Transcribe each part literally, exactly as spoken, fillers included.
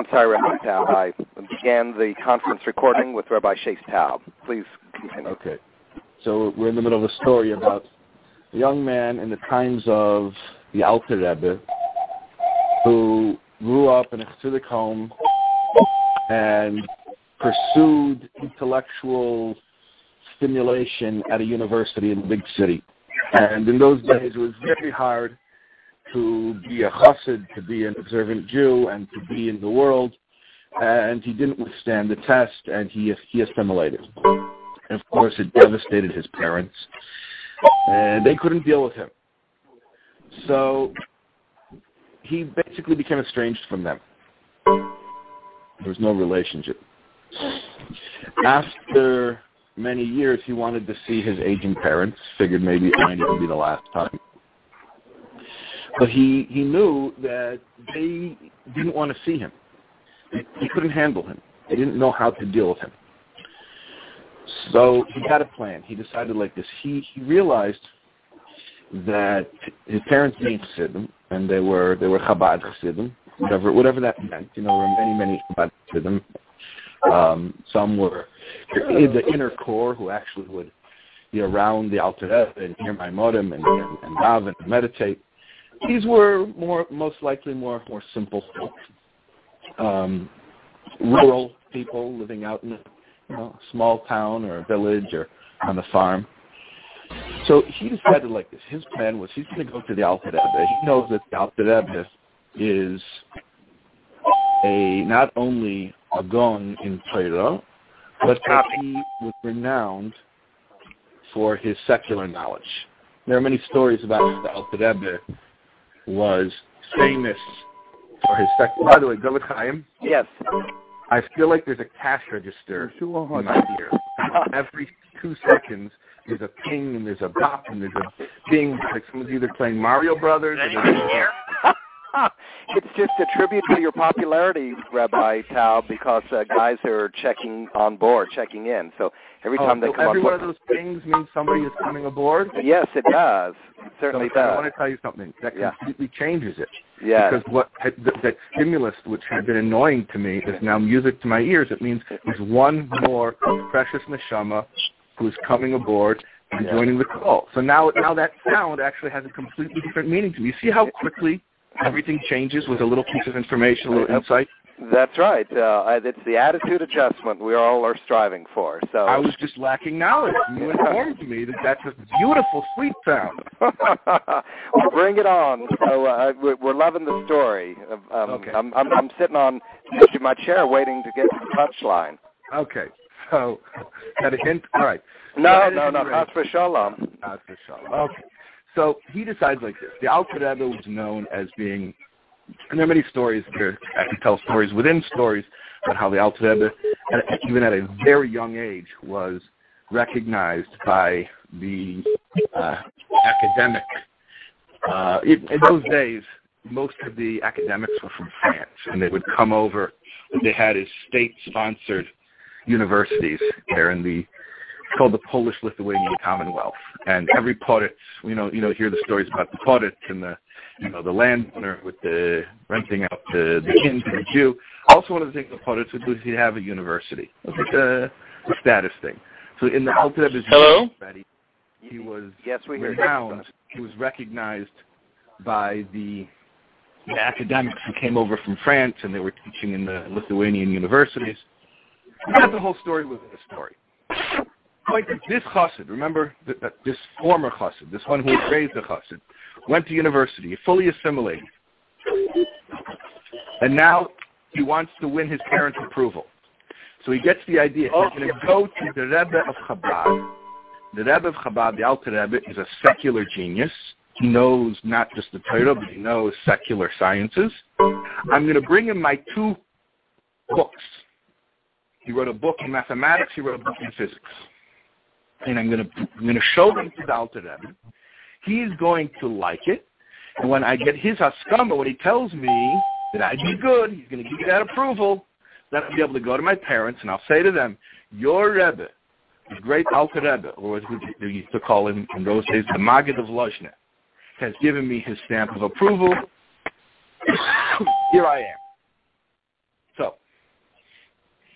I'm sorry, Rabbi Taub. I began the conference recording with Rabbi Shais Taub. Please continue. Okay. So we're in the middle of a story about a young man in the times of the Alter Rebbe who grew up in a Chassidic home and pursued intellectual stimulation at a university in a big city. And in those days, it was very hard to be a chassid, to be an observant Jew, and to be in the world. And he didn't withstand the test, and he he assimilated. And of course, it devastated his parents, and they couldn't deal with him. So he basically became estranged from them. There was no relationship. After many years, he wanted to see his aging parents, figured maybe it might even be the last time. But he, he knew that they didn't want to see him. They, they couldn't handle him. They didn't know how to deal with him. So he had a plan. He decided like this. He, he realized that his parents being Chassidim, and they were they were Chabad Chassidim, whatever whatever that meant. You know, there were many many Chabad Chassidim. Um, some were in the inner core who actually would be around the Alter Rebbe and hear Maimonim and and, and daven and meditate. These were more most likely more more simple folk, um, rural people living out in a you know, small town or a village or on the farm. So he decided like this. His plan was he's going to go to the Alter Rebbe. He knows that the Alter Rebbe is a not only a gon in Torah, but that he was renowned for his secular knowledge. There are many stories about the Alter Rebbe was famous for his secular. By the way, David Chaim? Yes. I feel like there's a cash register in my ear. Every two seconds, there's a ping and there's a bop and there's a ding. Like someone's either playing Mario Brothers or here. It's just a tribute to your popularity, Rabbi Taub, because uh, guys are checking on board, checking in. So every time oh, they so come every on one board, of those things means somebody is coming aboard? Yes, it does. It certainly so, does. I want to tell you something. That yeah. completely changes it. Yeah. Because what had, th- that stimulus, which had been annoying to me, is now music to my ears. It means there's one more precious neshama who's coming aboard and yeah. joining the call. So now, now that sound actually has a completely different meaning to me. You see how quickly everything changes with a little piece of information, a little insight? That's right. Uh, it's the attitude adjustment we all are striving for. So I was just lacking knowledge. You informed me that that's a beautiful, sweet sound. Well, bring it on. So uh, we're loving the story. Um, okay. I'm, I'm, I'm sitting on my chair waiting to get to the touchline. Okay. So, got a hint? All right. No, no, no. Chas v'shalom. Chas v'shalom. Okay. So he decides like this. The Alter Rebbe was known as being, and there are many stories there. I can tell stories within stories about how the Alter Rebbe, even at a very young age, was recognized by the uh, academic. Uh, in, in those days, most of the academics were from France, and they would come over. They had his state-sponsored universities there in the It's called the Polish-Lithuanian Commonwealth, and every poet, you know, you know, hear the stories about the poet and the, you know, the landowner with the renting out the the inn to the Jew. Also, one of the things the poets would do is he'd have a university. It was like a, a status thing. So in the Alter Rebbe's Hello, he was yes, we hear renowned. He was recognized by the, the academics who came over from France, and they were teaching in the Lithuanian universities. That's the whole story within the story. Like this chassid, remember that, that this former chassid, this one who was raised a chassid, went to university, fully assimilated, and now he wants to win his parents' approval. So he gets the idea. He's going to go to the Rebbe of Chabad. The Rebbe of Chabad, the Alter Rebbe, is a secular genius. He knows not just the Torah, but he knows secular sciences. I'm going to bring him my two books. He wrote a book in mathematics. He wrote a book in physics. And I'm going to I'm going to show them to the Alter Rebbe. He's going to like it. And when I get his haskama, when he tells me that I do good, he's going to give me that approval, then I'll be able to go to my parents and I'll say to them, your Rebbe, the great Alter Rebbe, or what we used to call him in those days, the Maggid of Lozhne, has given me his stamp of approval. Here I am.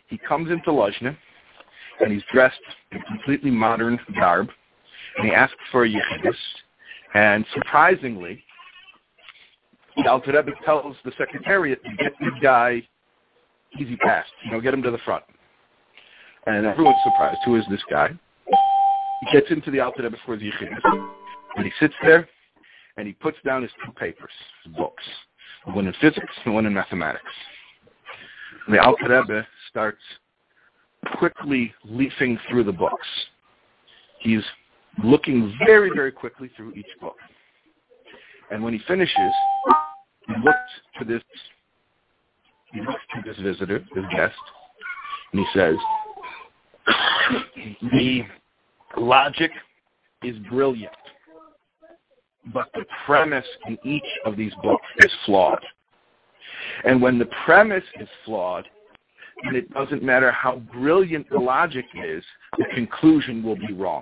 he comes into Lozhne, and he's dressed in completely modern garb, and he asks for a yichidus, and surprisingly, the Alter Rebbe tells the secretariat to get this guy easy pass, you know, get him to the front. And everyone's surprised. Who is this guy? He gets into the Alter Rebbe for his yichidus, and he sits there, and he puts down his two papers, his books, one in physics and one in mathematics. And the Alter Rebbe starts quickly leafing through the books. He's looking very, very quickly through each book. And when he finishes, he looks to this, he looks to this visitor, this guest, and he says, the logic is brilliant, but the premise in each of these books is flawed. And when the premise is flawed, then it doesn't matter how brilliant the logic is, the conclusion will be wrong.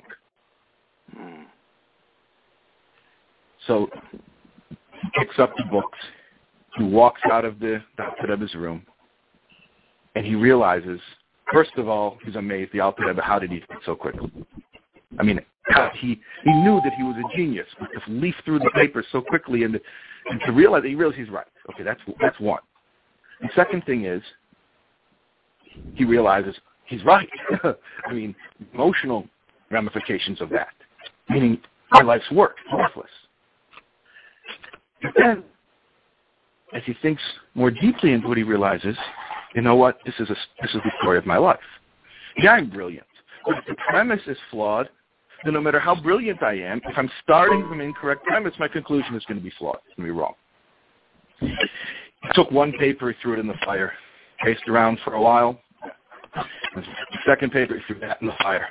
So he picks up the books, he walks out of the Alter Rebbe's room, and he realizes, first of all, he's amazed, the Alter Rebbe, how did he think so quickly? I mean, he he knew that he was a genius, but to leaf through the papers so quickly and, and to realize, he realized he's right. Okay, that's that's one. The second thing is, he realizes he's right. I mean, emotional ramifications of that, meaning my life's work, worthless. But then, as he thinks more deeply into what he realizes, you know what? This is a, this is the story of my life. Yeah, I'm brilliant, but if the premise is flawed, then no matter how brilliant I am, if I'm starting from an incorrect premise, my conclusion is going to be flawed. It's going to be wrong. He took one paper, he threw it in the fire, paced around for a while. The second paper, he threw that in the fire.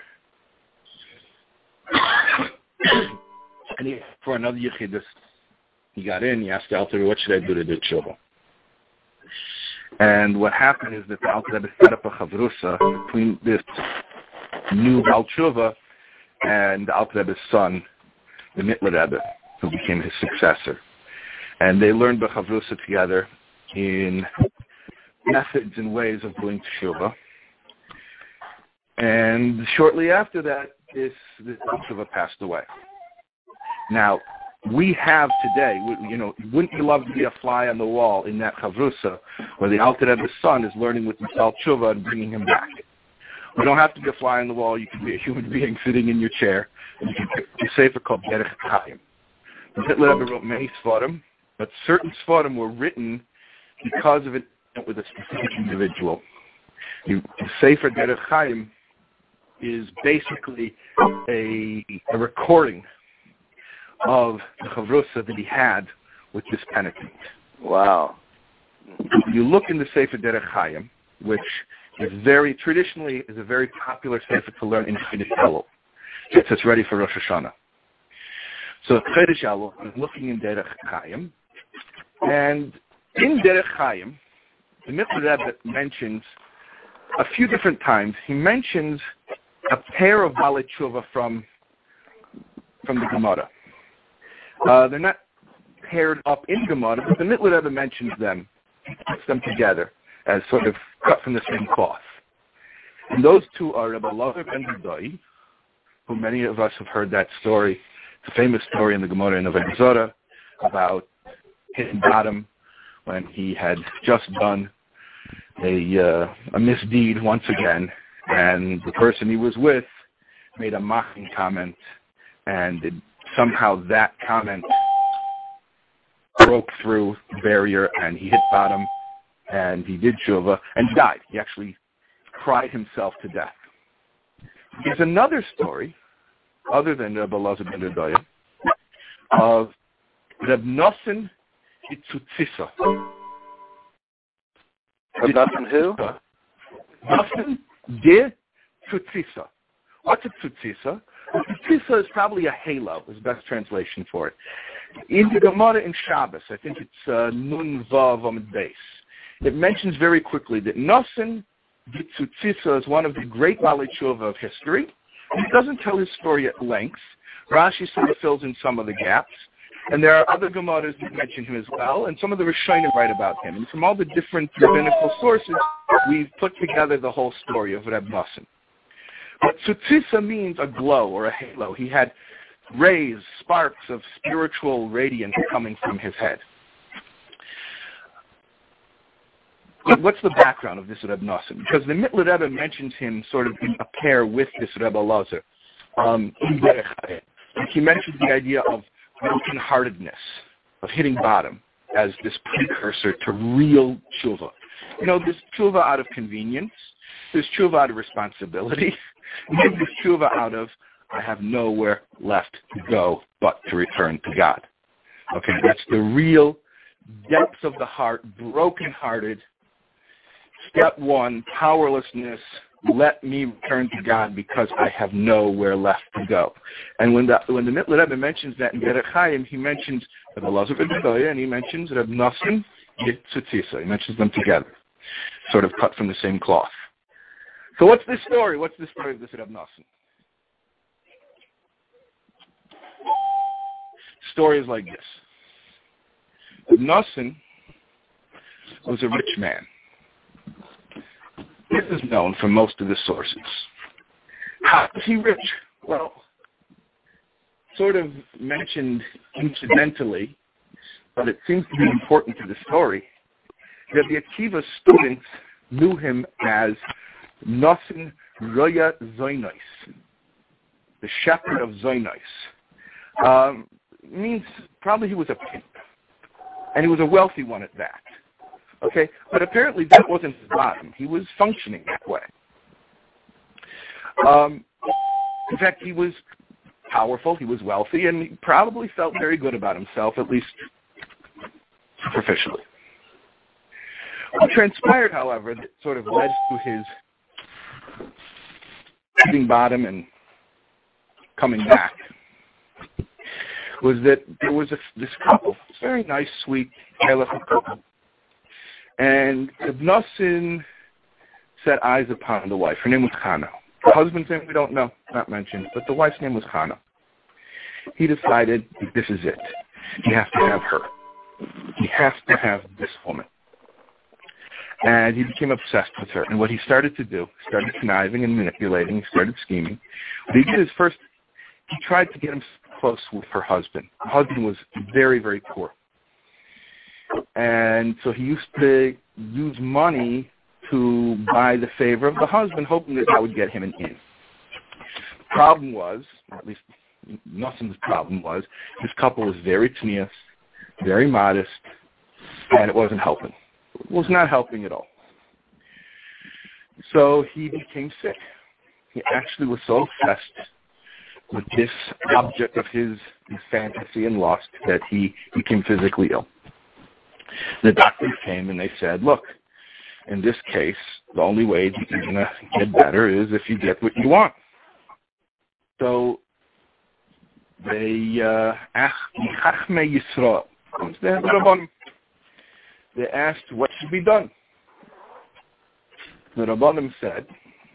And he, for another yichidus, he got in, he asked the Alter Rebbe, what should I do to do tshuva? And what happened is that the Alter Rebbe set up a chavrusa between this new Baal Tshuva and the Alter Rebbe's son, the Mittler Rebbe, who became his successor. And they learned the chavrusa together in methods and ways of doing tshuva. And shortly after that, this, this tshuva passed away. Now, we have today, you know, wouldn't you love to be a fly on the wall in that chavrusa where the Alter Rebbe's son is learning with Misal Tshuva and bringing him back? You don't have to be a fly on the wall. You can be a human being sitting in your chair, and you can pick a sefer called Derech Chaim. The Mittler Rebbe wrote many Sfarim, but certain Sfarim were written because of it with a specific individual. The sefer Derech Chaim is basically a, a recording of the chavrusa that he had with this penitent. Wow. You look in the Sefer Derech Chaim, which is very, traditionally, is a very popular Sefer to learn in Chodesh Elul. Gets us ready for Rosh Hashanah. So Chodesh Elul, I'm looking in Derech Chaim, and in Derech Chaim, the Mittler Rebbe mentions a few different times, he mentions a pair of Balei Tshuva from, from the Gemara. Uh, they're not paired up in Gemara, but the Mittler Rebbe mentions them, puts them together as sort of cut from the same cloth. And those two are Rebbe Elazar ben Dodai, who many of us have heard that story. It's a famous story in the Gemara in Avodah Zarah about hitting bottom when he had just done a, uh, a misdeed once again, and the person he was with made a mocking comment, and it, somehow that comment broke through the barrier, and he hit bottom, and he did tshuva, and died. He actually cried himself to death. There's another story, other than Rebbe Elazar ben Dodai, of Reb Nosson Itzutzisa. Reb Nosson who? Nosson de Tzutzisa. What's a Tzutzisa? Tzutzisa is probably a halo, is the best translation for it. In the Gemara in Shabbos, I think it's uh, Nun Vav Amud Beis, it mentions very quickly that Nosson de Tzutzisa is one of the great Balei Tshuva of history. It doesn't tell his story at length. Rashi sort of fills in some of the gaps. And there are other Gemaras that mention him as well, and some of the Rishonim write about him. And from all the different rabbinical sources, we've put together the whole story of Reb Nosson. But Tzutzisa means a glow or a halo. He had rays, sparks of spiritual radiance coming from his head. What's the background of this Reb Nosson? Because the Mittler Rebbe mentions him sort of in a pair with this Rebbe Elazar. Um, he mentions the idea of brokenheartedness, of hitting bottom, as this precursor to real tshuva. You know, there's tshuva out of convenience, there's tshuva out of responsibility, and then there's tshuva out of, I have nowhere left to go but to return to God. Okay, that's the real depths of the heart, brokenhearted. Step one, powerlessness. Let me return to God because I have nowhere left to go. And when the when the Mittler Rebbe mentions that in Derech Chaim, he mentions Reb Elazar ben Gedolia and he mentions Reb Nosson Tzutzisa. He mentions them together, sort of cut from the same cloth. So what's this story? What's the story of this Reb Nosson? Story is like this. Reb Nosson was a rich man. This is known from most of the sources. How was he rich? Well, sort of mentioned incidentally, but it seems to be important to the story, that the Akiva students knew him as Nosson Roya Zoynois, the shepherd of Zoynois. Um, means probably he was a pimp, and he was a wealthy one at that. Okay, but apparently that wasn't his bottom. He was functioning that way. Um, in fact, he was powerful, he was wealthy, and he probably felt very good about himself, at least superficially. What transpired, however, that sort of led to his hitting bottom and coming back was that there was a, this couple, very nice, sweet, Halakha couple, and Reb Nosson set eyes upon the wife. Her name was Chana. The husband's name we don't know, not mentioned, but the wife's name was Chana. He decided that this is it. He has to have her. He has to have this woman. And he became obsessed with her. And what he started to do, started conniving and manipulating, he started scheming. What he did is first, he tried to get him close with her husband. Her husband was very, very poor. And so he used to use money to buy the favor of the husband, hoping that that would get him an in. The problem was, or at least Nosson's problem was, this couple was very tenacious, very modest, and it wasn't helping. It was not helping at all. So he became sick. He actually was so obsessed with this object of his, his fantasy and lust that he became physically ill. The doctors came and they said, look, in this case, the only way that you're going to get better is if you get what you want. So they uh, asked Chachmei Yisrael, they asked what should be done. The Rabbanim said,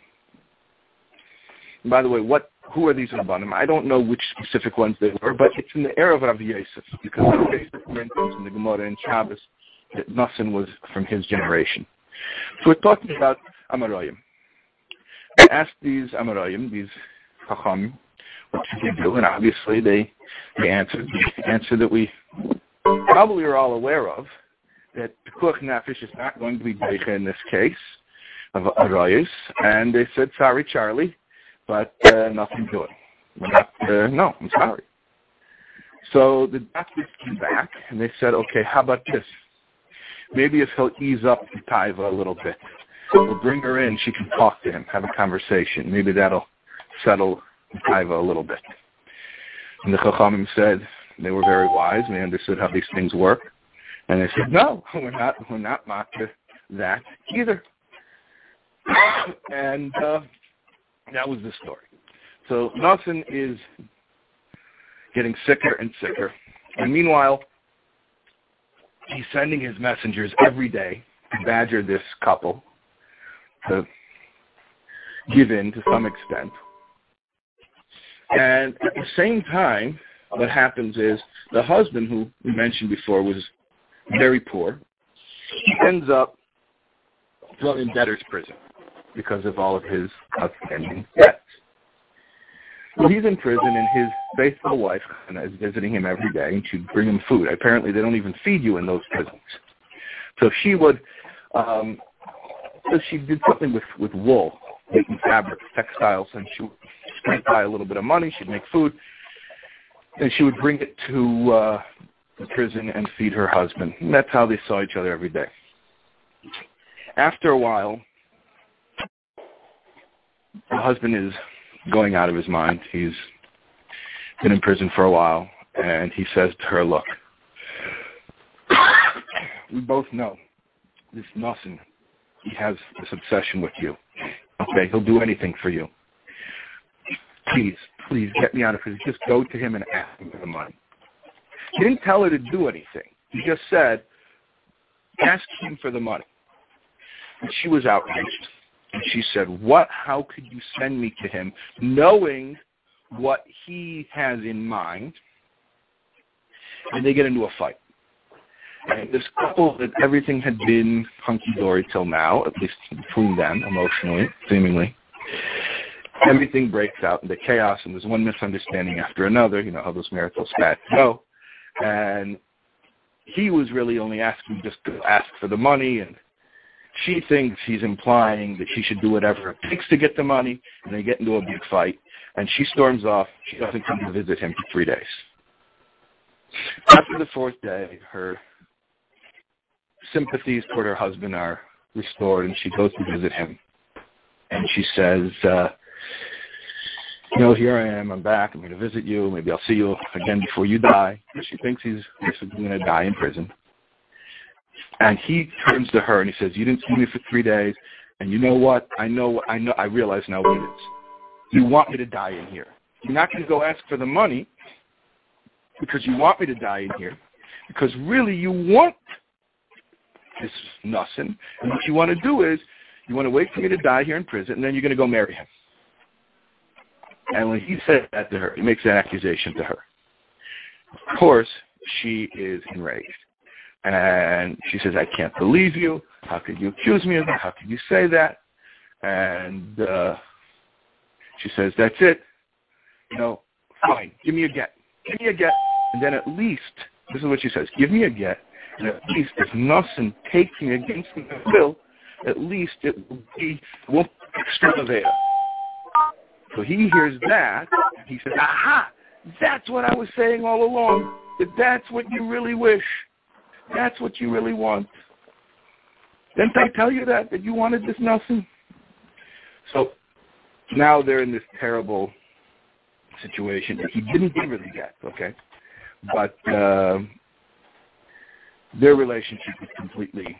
by the way, what who are these Rabbanim? I don't know which specific ones they were, but it's in the era of Rav Yosef, because Rav Yosef mentions in the Gemara and Shabbos that Nosson was from his generation. So we're talking about Amarayim. They asked these Amarayim, these Chacham, what should they do? And obviously they, they answered the answer that we probably are all aware of, that Pekuach Nefesh is not going to be Beicha in this case of Arayis. And they said, sorry, Charlie, but uh, nothing doing. We're not, uh, no, I'm sorry. So the doctors came back and they said, okay, how about this? Maybe if he'll ease up the taiva a little bit, we'll bring her in, she can talk to him, have a conversation. Maybe that'll settle the taiva a little bit. And the Chachamim said, they were very wise and they understood how these things work. And they said, no, we're not, we're not makir that either. And uh, that was the story. So Nosson is getting sicker and sicker. And meanwhile, he's sending his messengers every day to badger this couple to give in to some extent. And at the same time, what happens is the husband, who we mentioned before, was very poor. He ends up thrown in debtor's prison because of all of his outstanding debts. Well, he's in prison, and his faithful wife is visiting him every day, and she'd bring him food. Apparently, they don't even feed you in those prisons. So she would, um, so she did something with, with wool, making fabrics, textiles, and she would scrape by a little bit of money. She'd make food, and she would bring it to uh, the prison and feed her husband. And that's how they saw each other every day. After a while, the husband is going out of his mind. He's been in prison for a while, and he says to her, look, we both know this Nosson, he has this obsession with you. Okay, he'll do anything for you. Please, please get me out of prison. Just go to him and ask him for the money. He didn't tell her to do anything. He just said, ask him for the money. And she was outraged. And she said, what? How could you send me to him knowing what he has in mind? And they get into a fight. And this couple, that everything had been hunky-dory till now, at least between them, emotionally, seemingly. Everything breaks out into chaos, and there's one misunderstanding after another. You know how those marital spats go. And he was really only asking just to ask for the money, and she thinks he's implying that she should do whatever it takes to get the money, and they get into a big fight, and she storms off. She doesn't come to visit him for three days. After the fourth day, her sympathies toward her husband are restored, and she goes to visit him. And she says, uh, you know, here I am, I'm back, I'm going to visit you, maybe I'll see you again before you die. She thinks he's basically going to die in prison. And he turns to her and he says, you didn't see me for three days, and you know what? I know, I know, I realize now what it is. You want me to die in here. You're not going to go ask for the money because you want me to die in here, because really you want this Nosson, and what you want to do is you want to wait for me to die here in prison, and then you're going to go marry him. And when he said that to her, he makes that accusation to her. Of course, she is enraged. And she says, I can't believe you. How could you accuse me of that? How could you say that? And uh, she says, that's it. You know, fine, give me a get. Give me a get. And then at least, this is what she says, give me a get. And at least if Nosson takes me against my will, at least it will be, it won't be extravagant. So he hears that, and he says, aha, that's what I was saying all along, that that's what you really wish. That's what you really want. Didn't I tell you that, that you wanted this Nosson? So now they're in this terrible situation that he didn't give her the get, okay? But uh, their relationship is completely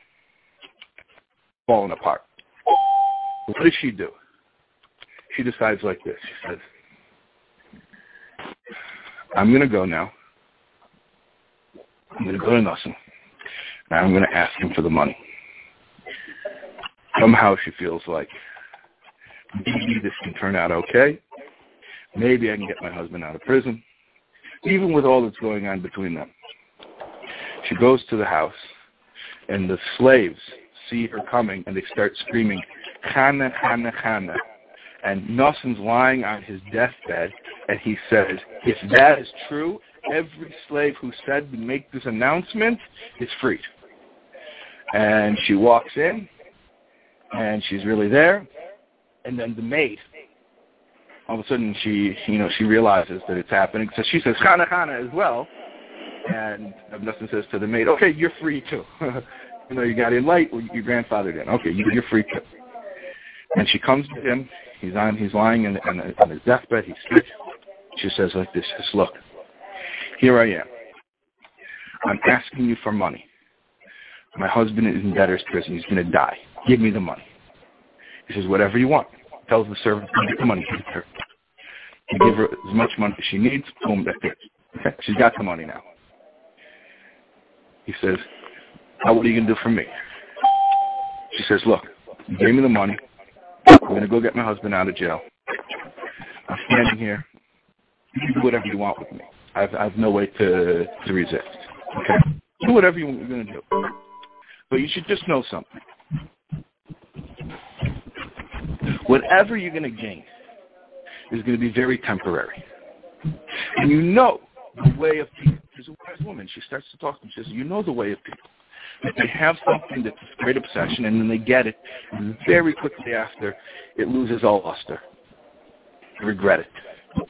fallen apart. What does she do? She decides like this. She says, I'm going to go now. I'm going to go to Nosson. And I'm going to ask him for the money. Somehow she feels like maybe this can turn out okay. Maybe I can get my husband out of prison. Even with all that's going on between them. She goes to the house, and the slaves see her coming, and they start screaming, Chana, Chana, Chana. And Nosson's lying on his deathbed, and he says, if that is true, every slave who said to make this announcement is freed. And she walks in, and she's really there, and then the maid, all of a sudden she, you know, she realizes that it's happening. So she says, Chana, Chana as well. And Nosson says to the maid, okay, you're free too. You know, you got in late, well, your grandfather did. Okay, you're free too. And she comes to him. He's on. He's lying in, in, on his deathbed. He's sick. She says like this, says, look, here I am. I'm asking you for money. My husband is in debtor's prison. He's going to die. Give me the money. He says, whatever you want. Tells the servant to get the money to her. You give her as much money as she needs. Boom, that's it. Okay? She's got the money now. He says, now what are you going to do for me? She says, look, you gave me the money. I'm going to go get my husband out of jail. I'm standing here. You can do whatever you want with me. I have, I have no way to, to resist. Okay? Do whatever you're going to do. But you should just know something. whatever you're going to gain is going to be very temporary. And you know the way of people. She's a wise woman. She starts to talk to them. She says, you know the way of people. That they have something that's a great obsession, and then they get it, and very quickly after, it loses all luster. They regret it.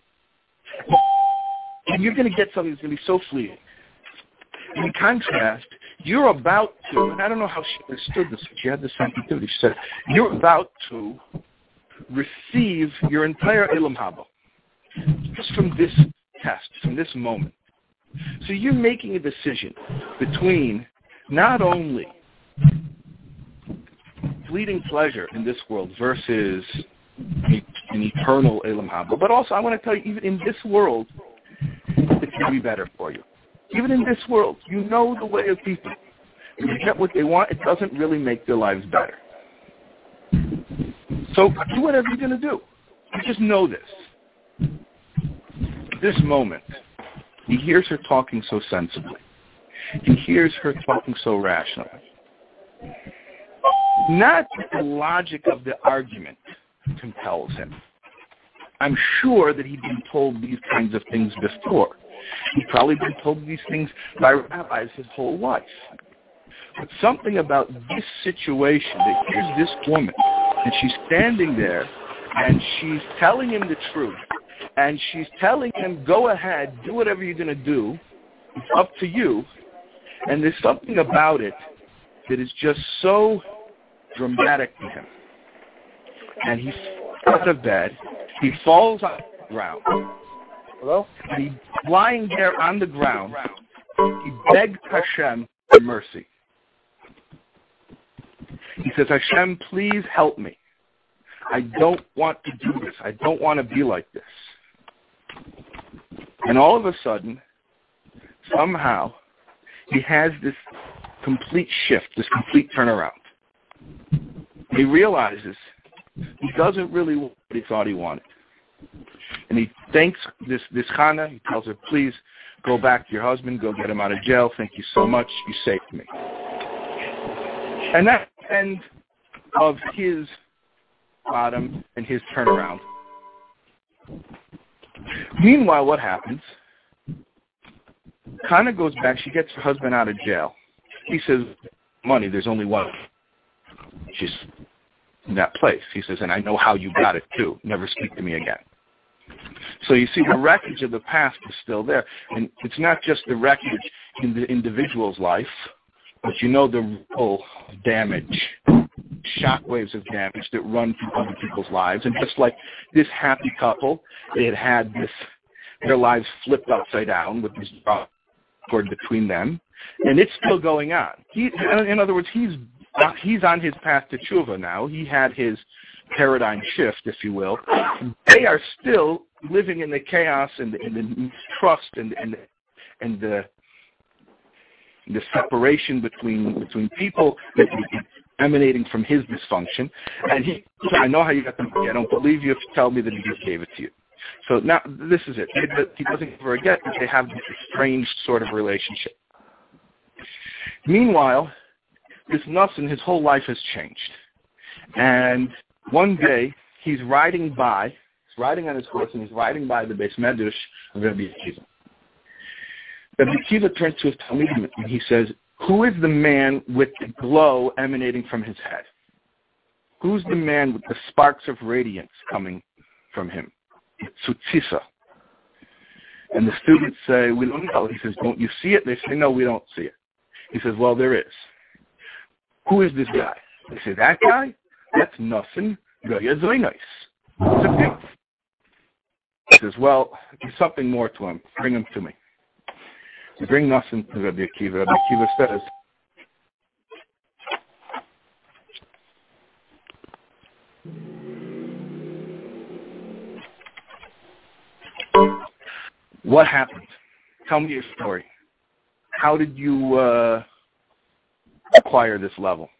And you're going to get something that's going to be so fleeting. In contrast, you're about to, and I don't know how she understood this, but she had this sensitivity. She said, you're about to receive your entire Ilam Haba just from this test, from this moment. So you're making a decision between not only fleeting pleasure in this world versus an eternal Ilam Haba, but also I want to tell you, even in this world, it's going to be better for you. Even in this world, you know the way of people. If you get what they want, it doesn't really make their lives better. So do whatever you're going to do. You just know this. This moment, he hears her talking so sensibly. He hears her talking so rationally. Not the logic of the argument compels him. I'm sure that he'd been told these kinds of things before. He'd probably been told these things by rabbis his whole life. But something about this situation, that here's this woman, and she's standing there, and she's telling him the truth, and she's telling him, go ahead, do whatever you're going to do, it's up to you, and there's something about it that is just so dramatic to him. And he falls out of bed, he falls on the ground. Hello? And he's lying there on the ground. He begged Hashem for mercy. He says, Hashem, please help me. I don't want to do this. I don't want to be like this. And all of a sudden, somehow, he has this complete shift, this complete turnaround. He realizes he doesn't really want what he thought he wanted. And he thanks this, this Chana. He tells her, please go back to your husband, go get him out of jail. Thank you so much. You saved me. And that's the end of his bottom and his turnaround. Meanwhile, what happens? Chana goes back. She gets her husband out of jail. He says, money, there's only one. She's in that place. He says, and I know how you got it too. Never speak to me again. So you see, the wreckage of the past is still there. And it's not just the wreckage in the individual's life, but you know the real damage, shockwaves of damage that run through other people's lives. And just like this happy couple, they had had this, their lives flipped upside down with this cord between them, and it's still going on. He, in other words, he's he's on his path to tshuva now. He had his paradigm shift, if you will. They are still living in the chaos and the, and the mistrust and and and the the separation between between people emanating from his dysfunction. And he, I know how you got the money. I don't believe you if you tell me that he just gave it to you. So now this is it. He doesn't ever get that they have this strange sort of relationship. Meanwhile, this Nassim, his whole life has changed. And one day, he's riding by, he's riding on his horse, and he's riding by the Beis Medrash of Rabbi Akiva. Rabbi Akiva turns to his Talmidim, and he says, who is the man with the glow emanating from his head? Who's the man with the sparks of radiance coming from him? It's Tzutzisa. And the students say, we don't know. He says, don't you see it? They say, no, we don't see it. He says, well, there is. Who is this guy? They say, that guy? That's Nassim Goya Zoinais. He says, well, there's something more to him. Bring him to me. We bring Nassim to Rabbi Akiva. Rabbi Akiva says, what happened? Tell me your story. How did you uh, acquire this level?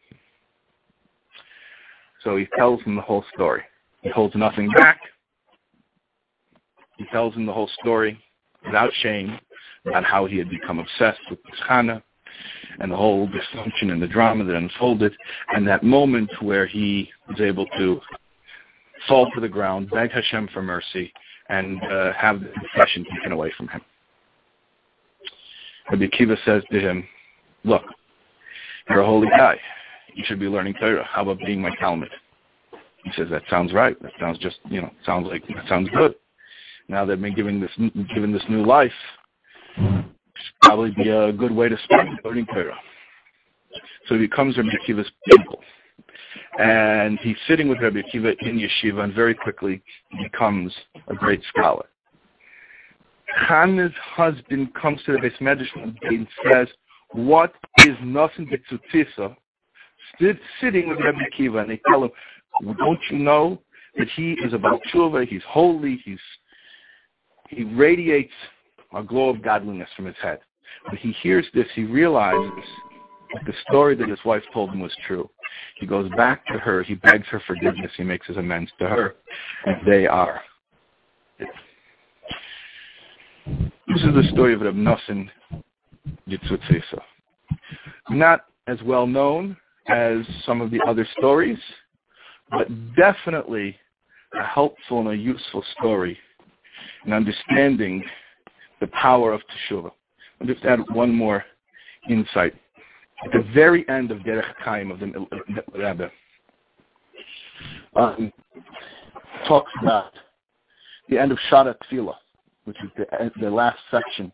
So he tells him the whole story. He holds nothing back. He tells him the whole story without shame about how he had become obsessed with this Chana and the whole dysfunction and the drama that unfolded, and that moment where he was able to fall to the ground, beg Hashem for mercy, and uh, have the confession taken away from him. Rabbi Akiva says to him, look, you're a holy guy. You should be learning Torah. How about being my Talmud? He says, that sounds right. That sounds just, you know, sounds like, that sounds good. Now they've been given this, given this new life, it's probably be a good way to spend learning Torah. So he becomes Rabbi Akiva's pupil. And he's sitting with Rabbi Akiva in yeshiva, and very quickly he becomes a great scholar. Hannah's husband comes to the Beis Medrash and says, what is nothing but tzutzisa? Sitting with Rabbi Akiva, and they tell him, don't you know that he is about tshuva, he's holy, he's he radiates a glow of godliness from his head. When he hears this, he realizes that the story that his wife told him was true. He goes back to her, he begs her forgiveness, he makes his amends to her, and they are. This is the story of Reb Nosson Yitzhutzisa. Not as well known as some of the other stories, but definitely a helpful and a useful story in understanding the power of Teshuvah. I'll just add one more insight. At the very end of Derech Chaim of the Rebbe, um, talks about the end of Shara Tefillah, which is the, the last section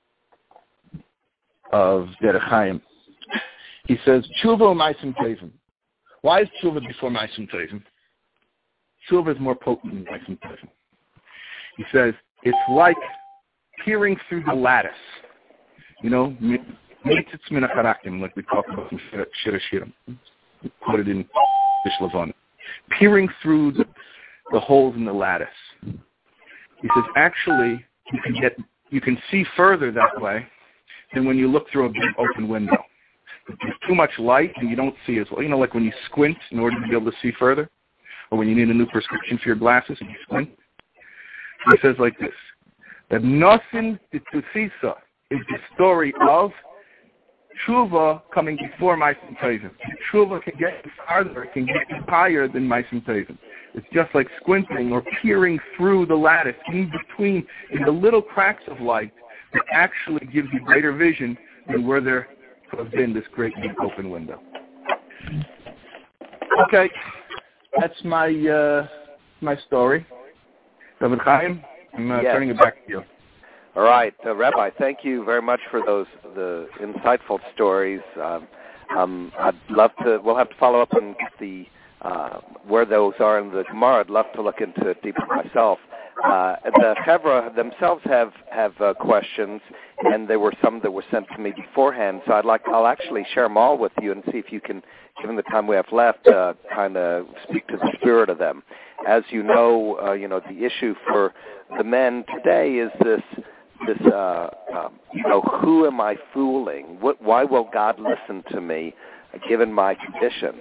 of Derech Chaim. He says, Tshuva Ma'asim Tovim. Why is Tshuva before Ma'asim Tovim? Tshuva is more potent than Ma'asim Tovim. He says, it's like peering through the lattice. You know, Mitzitz Min HaCharakim, like we talk about in Shir Hashirim. Put it in Bishlavon. Peering through the, the holes in the lattice. He says, actually, you can get, you can see further that way than when you look through a big open window. There's too much light and you don't see as well. You know, like when you squint in order to be able to see further, or when you need a new prescription for your glasses and you squint. He says like this, that nothing to Tzisa is the story of Tshuva coming before Ma'asim Tovim. Tshuva can get farther, it can get higher than Ma'asim Tovim. It's just like squinting or peering through the lattice in between, in the little cracks of light that actually gives you greater vision than where there could have been this great big open window. Okay, that's my uh, my story. David Chaim, I'm uh, yes. turning it back to you. All right, uh, Rabbi, thank you very much for those the insightful stories. Um, um, I'd love to. We'll have to follow up on the uh, where those are in the Gemara. I'd love to look into it deeper myself. Uh, the Chevra themselves have have uh, questions, and there were some that were sent to me beforehand. So I'd like I'll actually share them all with you and see if you can, given the time we have left, uh, kind of speak to the spirit of them. As you know, uh, you know the issue for the men today is this. This, uh, um, you know, who am I fooling? What, why will God listen to me, uh, given my condition?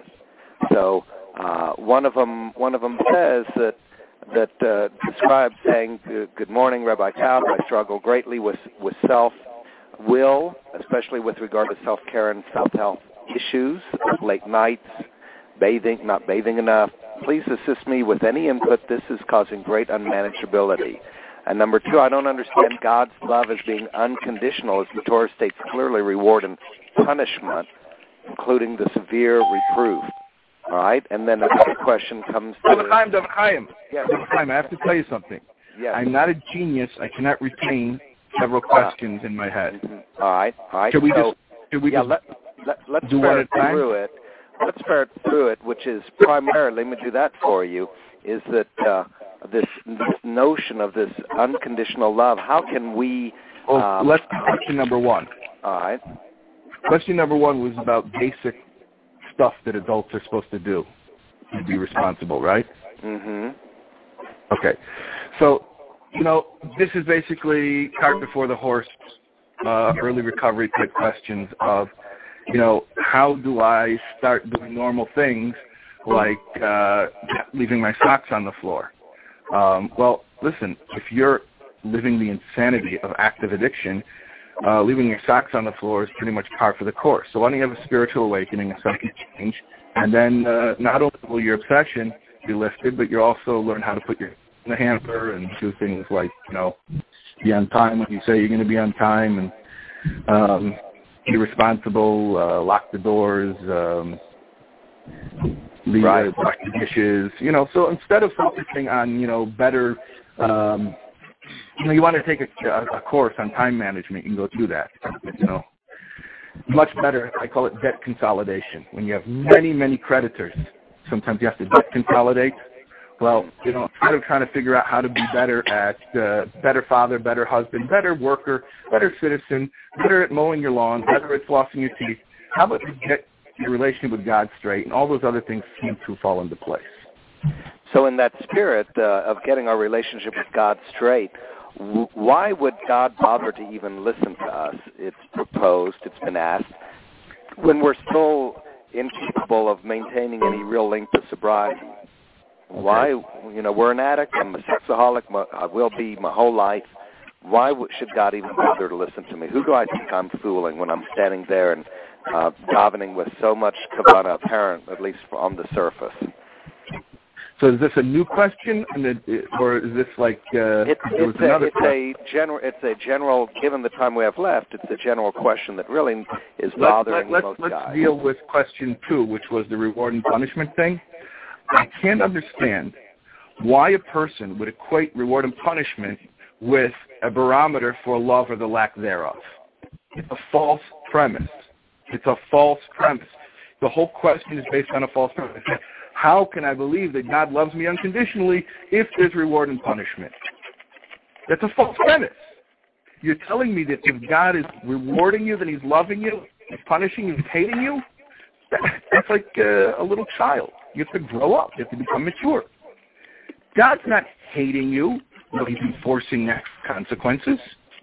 So uh, one of them, one of them says that that uh, describes saying, "Good morning, Rabbi Taub. I struggle greatly with with self-will, especially with regard to self-care and self-health issues, late nights, bathing, not bathing enough. Please assist me with any input. This is causing great unmanageability." And number two, I don't understand God's love as being unconditional, as the Torah states clearly, reward and punishment, including the severe reproof. All right? And then another question comes to... David Chaim, David Chaim. Yes. David Chaim, I have to tell you something. Yes. I'm not a genius. I cannot retain several questions uh, in my head. Mm-hmm. All right. All right. Should we so, just, should we yeah, just let, let, let's do ferret one at a time? through it. Let's ferret through it, which is primarily, let me do that for you, is that... Uh, This, this notion of this unconditional love, how can we... Well, um, let's do question number one. All right. Question number one was about basic stuff that adults are supposed to do to be responsible, right? Mm-hmm. Okay. So, you know, this is basically cart before the horse, uh, early recovery type questions of, you know, how do I start doing normal things like uh, leaving my socks on the floor? Um, well, listen, if you're living the insanity of active addiction, uh, leaving your socks on the floor is pretty much par for the course. So why don't you have a spiritual awakening, a psychic change, and then uh, not only will your obsession be lifted, but you also learn how to put your in the hamper and do things like, you know, be on time when you say you're going to be on time, and um, be responsible, uh, lock the doors, um, leave, right. uh, wash the dishes, you know. So instead of focusing on, you know, better, um, you know, you want to take a, a course on time management, you can go do that, you know. Much better, I call it debt consolidation. When you have many, many creditors, sometimes you have to debt consolidate. Well, you know, instead of trying to figure out how to be better at uh, better father, better husband, better worker, better citizen, better at mowing your lawn, better at flossing your teeth, how about you get your relationship with God straight, and all those other things seem to fall into place. So in that spirit uh, of getting our relationship with God straight, w- why would God bother to even listen to us? It's proposed, it's been asked, when we're still incapable of maintaining any real link to sobriety. Okay. Why, you know, we're an addict, I'm a sexaholic, I will be my whole life. Why w- should God even bother to listen to me? Who do I think I'm fooling when I'm standing there and uh, davening with so much kavana apparent, at least on the surface? So is this a new question, or is this like uh, it's, there was it's, a, another it's a general? It's a general. Given the time we have left, it's a general question that really is bothering let, let, most let's, guys. Let's deal with question two, which was the reward and punishment thing. I can't understand why a person would equate reward and punishment with a barometer for love or the lack thereof. It's a false premise. It's a false premise. The whole question is based on a false premise. How can I believe that God loves me unconditionally if there's reward and punishment? That's a false premise. You're telling me that if God is rewarding you, then he's loving you, he's punishing you, he's hating you? That's like uh, a little child. You have to grow up. You have to become mature. God's not hating you, though he's enforcing consequences.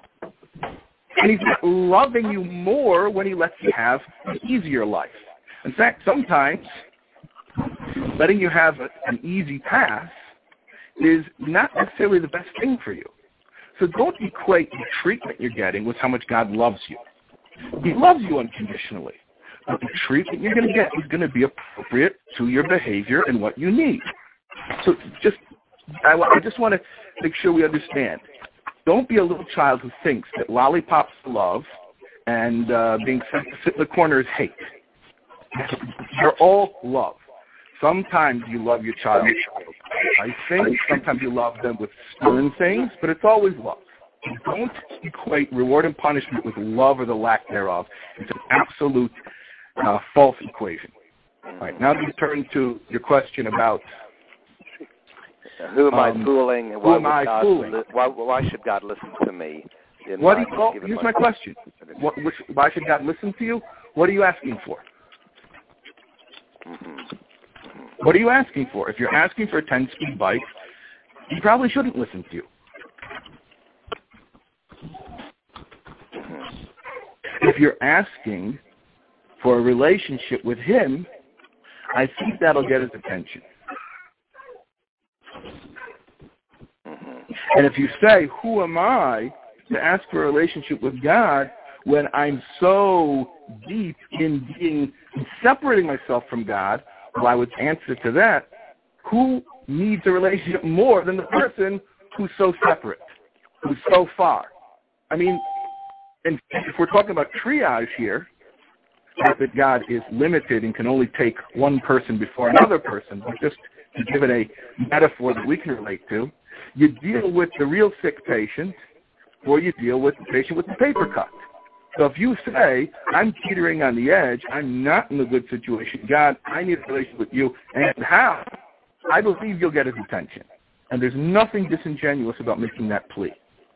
And he's not loving you more when he lets you have an easier life. In fact, sometimes letting you have a, an easy path is not necessarily the best thing for you. So don't equate the treatment you're getting with how much God loves you. He loves you unconditionally. But the treatment you're going to get is going to be appropriate to your behavior and what you need. So just, I, I just want to make sure we understand. Don't be a little child who thinks that lollipops are love and uh, being sent to sit in the corner is hate. They're all love. Sometimes you love your child, I think. Sometimes you love them with stern things, but it's always love. Don't equate reward and punishment with love or the lack thereof. It's an absolute uh, false equation. All right, now to turn to your question about who am I um, fooling? Who Why am I God fooling? Li- why, why should God listen to me? What do you, well, here's my question. What, which, why should God listen to you? What are you asking for? Mm-hmm. What are you asking for? If you're asking for a ten-speed bike, he probably shouldn't listen to you. If you're asking for a relationship with him, I think that'll get his attention. And if you say, who am I to ask for a relationship with God when I'm so deep in being separating myself from God? Well, I would answer to that, who needs a relationship more than the person who's so separate, who's so far? I mean, and if we're talking about triage here, not that God is limited and can only take one person before another person, but just to give it a metaphor that we can relate to, you deal with the real sick patient or you deal with the patient with the paper cut. So if you say, I'm teetering on the edge, I'm not in a good situation, God, I need a relationship with you, and how? I believe you'll get his attention. And there's nothing disingenuous about making that plea.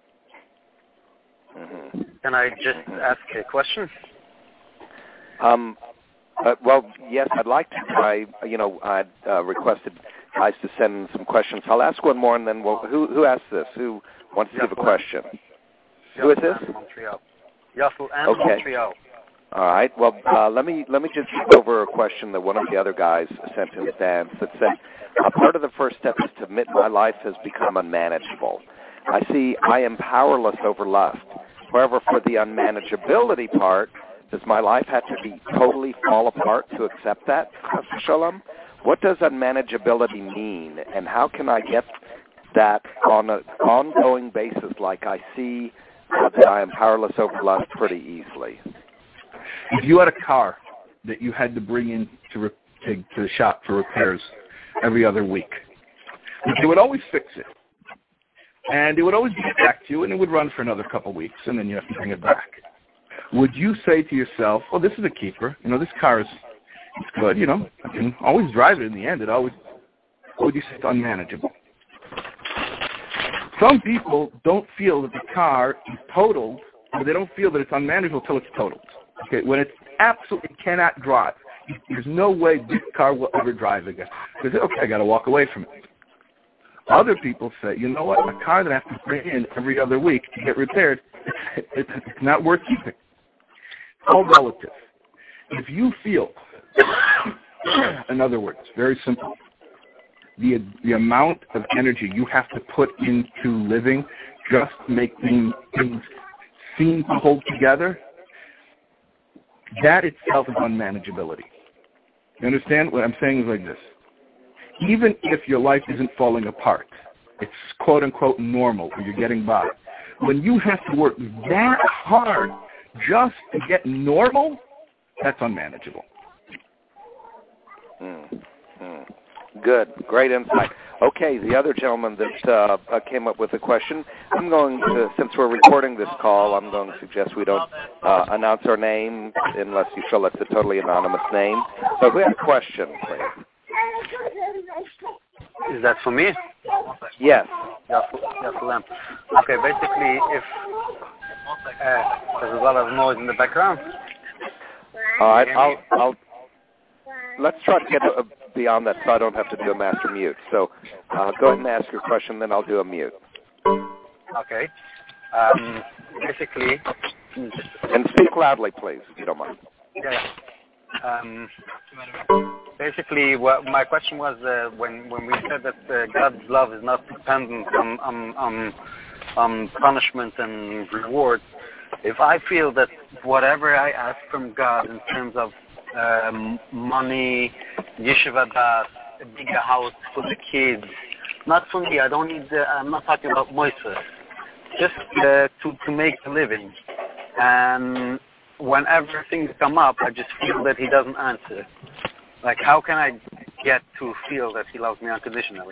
Mm-hmm. Can I just ask a question? Um, uh, well, yes, I'd like to. I, you know, I'd uh, requested guys to send some questions. I'll ask one more, and then we'll, who who asked this? Who wants to give a question? Who is this? Montreal. Yassel and okay. Montreal. All right. Well, uh, let me let me just go over a question that one of the other guys sent in advance that said, uh, part of the first step is to admit my life has become unmanageable. I see I am powerless over lust. However, for the unmanageability part, does my life have to be totally fall apart to accept that? Shalom? what does unmanageability mean, and how can I get that on an ongoing basis, like I see uh, that I am powerless over lust pretty easily? If you had a car that you had to bring in to, re- to, to the shop for repairs every other week, they would always fix it. And it would always get back to you, and it would run for another couple of weeks, and then you have to bring it back. Would you say to yourself, oh, this is a keeper. You know, this car is it's good. You know, I can always drive it in the end. It always, or would you say it's unmanageable? Some people don't feel that the car is totaled, or they don't feel that it's unmanageable until it's totaled. Okay, when it absolutely cannot drive, there's no way this car will ever drive again. They say, okay, I got to walk away from it. Other people say, you know what, a car that I have to bring in every other week to get repaired, it's, it's not worth keeping. It's all relative. If you feel, in other words, very simple, the the amount of energy you have to put into living just to make things, things seem to hold together, that itself is unmanageability. You understand? What I'm saying is like this. Even if your life isn't falling apart, it's quote-unquote normal, or you're getting by, when you have to work that hard just to get normal, that's unmanageable. Mm, mm. Good. Great insight. Okay, the other gentleman that uh, came up with a question, I'm going to, since we're recording this call, I'm going to suggest we don't uh, announce our name unless you feel it's a totally anonymous name. But we have a question, please. Is that for me? Yes. Yeah, for, yeah, for them. Okay, basically, if uh, there's a lot of noise in the background. All right, I'll, I'll, let's try to get a, beyond that so I don't have to do a master mute. So uh, go ahead and ask your question, then I'll do a mute. Okay. Um, basically... And speak loudly, please, if you don't mind. Yeah. Um, basically, what my question was uh, when when we said that uh, God's love is not dependent on on, on on punishment and reward. If I feel that whatever I ask from God in terms of um, money, yeshiva das, a bigger house for the kids, not for me. I don't need. Uh, I'm not talking about Moises. Just uh, to to make a living. And whenever things come up, I just feel that he doesn't answer. Like, how can I get to feel that he loves me unconditionally?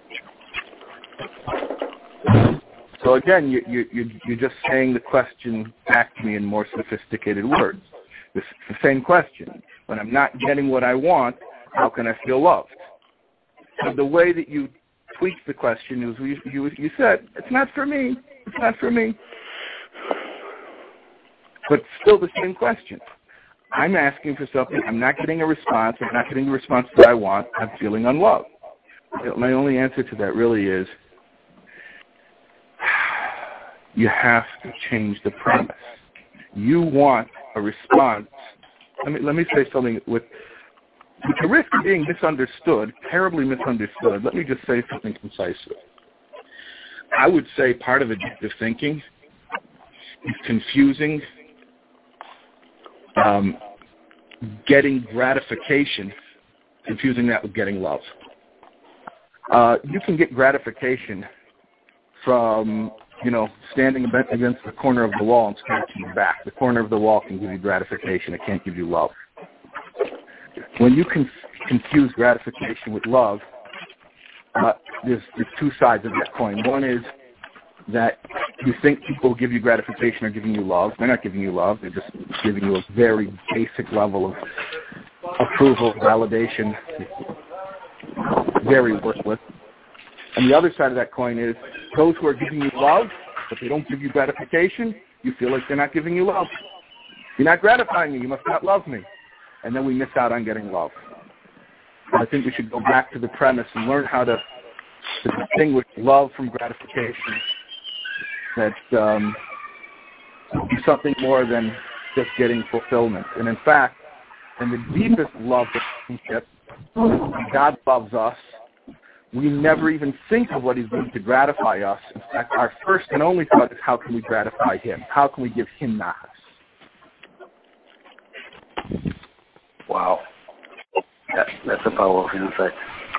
So again, you, you, you, you're just saying the question back to me in more sophisticated words. It's the same question. When I'm not getting what I want, how can I feel loved? So the way that you tweaked the question is you, you, you said, it's not for me. It's not for me. But still the same question. I'm asking for something. I'm not getting a response. I'm not getting the response that I want. I'm feeling unloved. My only answer to that really is you have to change the premise. You want a response. Let me, let me say something with, with the risk of being misunderstood, terribly misunderstood. Let me just say something concisely. I would say part of addictive thinking is confusing Um, getting gratification, confusing that with getting love. Uh, you can get gratification from, you know, standing against the corner of the wall and scratching your back. The corner of the wall can give you gratification. It can't give you love. When you can confuse gratification with love, uh, there's, there's two sides of that coin. One is that you think people give you gratification are giving you love. They're not giving you love. They're just giving you a very basic level of approval, validation, very worthless. And the other side of that coin is those who are giving you love, but they don't give you gratification, you feel like they're not giving you love. You're not gratifying me. You must not love me. And then we miss out on getting love. I think we should go back to the premise and learn how to, to distinguish love from gratification. That um, be something more than just getting fulfillment. And in fact, in the deepest love relationship, God loves us. We never even think of what he's doing to gratify us. In fact, our first and only thought is how can we gratify him? How can we give him nachas? Wow. that, that's a powerful insight.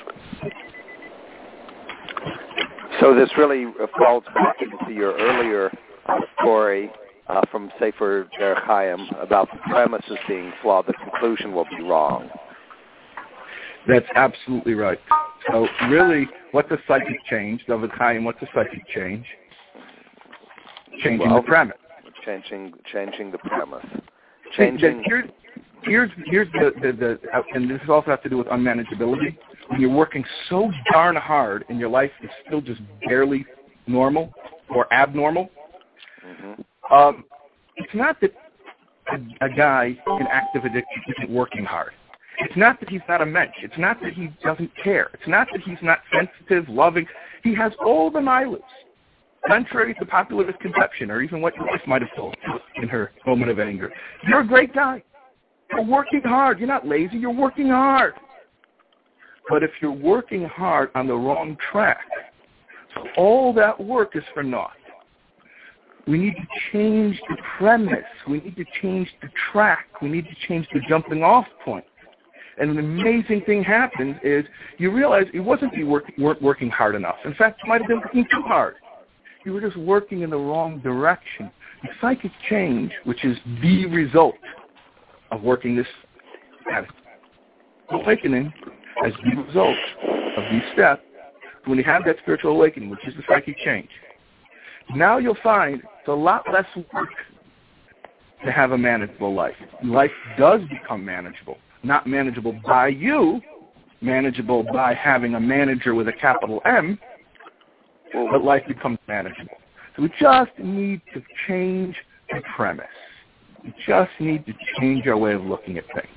So this really falls back into your earlier uh, story uh, from Sefer Derech Chaim about the premises being flawed. The conclusion will be wrong. That's absolutely right. So really, what's a psychic change? David Chaim, what's a psychic change? Changing well, the premise. Changing, changing the premise. Changing. Here's, here's, here's the, the, the, and this also has to do with unmanageability. When you're working so darn hard and your life is still just barely normal or abnormal, mm-hmm. um, it's not that a, a guy in active addiction isn't working hard. It's not that he's not a mensch. It's not that he doesn't care. It's not that he's not sensitive, loving. He has all the mileage. Contrary to popular misconception, or even what your wife might have told in her moment of anger. You're a great guy. You're working hard. You're not lazy. You're working hard. But if you're working hard on the wrong track, all that work is for naught. We need to change the premise. We need to change the track. We need to change the jumping off point. And an amazing thing happens is you realize it wasn't you work, weren't working hard enough. In fact, you might have been working too hard. You were just working in the wrong direction. The psychic change, which is the result of working this awakening, as the result of these steps, when you have that spiritual awakening, which is the psychic change, now you'll find it's a lot less work to have a manageable life. Life does become manageable. Not manageable by you, manageable by having a manager with a capital M, but life becomes manageable. So we just need to change the premise. We just need to change our way of looking at things.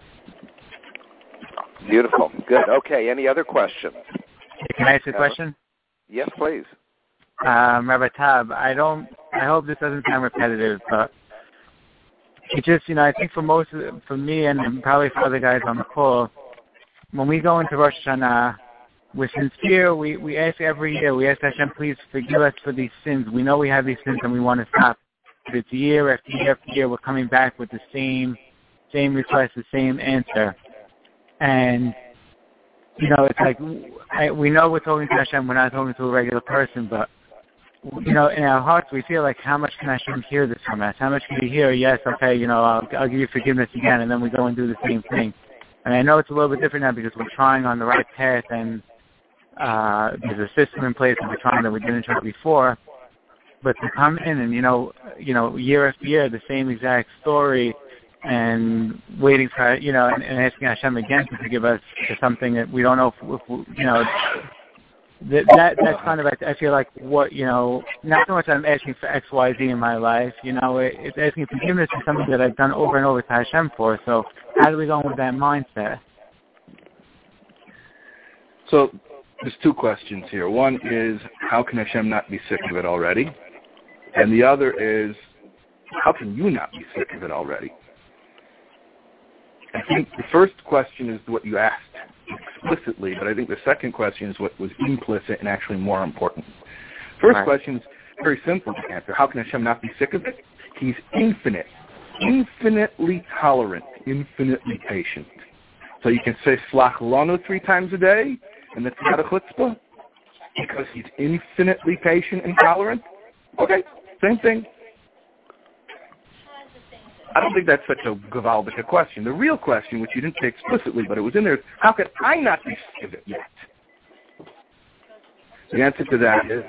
Beautiful. Good. Okay. Any other questions? Can I ask a question? Yes, please. Um, Rabbi Tab, I don't. I hope this doesn't sound repetitive, but it just, you know, I think for most, of, for me and probably for other guys on the call, when we go into Rosh Hashanah, we're sincere. We we ask every year. We ask Hashem, please forgive us for these sins. We know we have these sins and we want to stop. But it's year after year after year. We're coming back with the same same request, the same answer. And, you know, it's like, I, we know we're talking to Hashem, we're not talking to a regular person, but, you know, in our hearts we feel like, how much can Hashem hear this from us? How much can he hear, yes, okay, you know, I'll, I'll give you forgiveness again, and then we go and do the same thing. And I know it's a little bit different now because we're trying on the right path, and uh, there's a system in place that we're trying that we didn't try before. But to come in and, you know, you know, year after year, the same exact story, and waiting for, you know, and, and asking Hashem again to forgive us for something that we don't know if, if we, you know, that, that that's kind of, I feel like what, you know, not so much I'm asking for X, Y, Z in my life, you know, it, it's asking forgiveness for something that I've done over and over to Hashem for. So how do we go with that mindset? So there's two questions here. One is, how can Hashem not be sick of it already? And the other is, how can you not be sick of it already? I think the first question is what you asked explicitly, but I think the second question is what was implicit and actually more important. First right. question is very simple to answer. How can Hashem not be sick of it? He's infinite, infinitely tolerant, infinitely patient. So you can say Slach Lanu three times a day, and that's not a chutzpah, because he's infinitely patient and tolerant. Okay, same thing. I don't think that's such a gavaldic question. The real question, which you didn't say explicitly, but it was in there, is how can I not be sick of it yet? The answer to that is,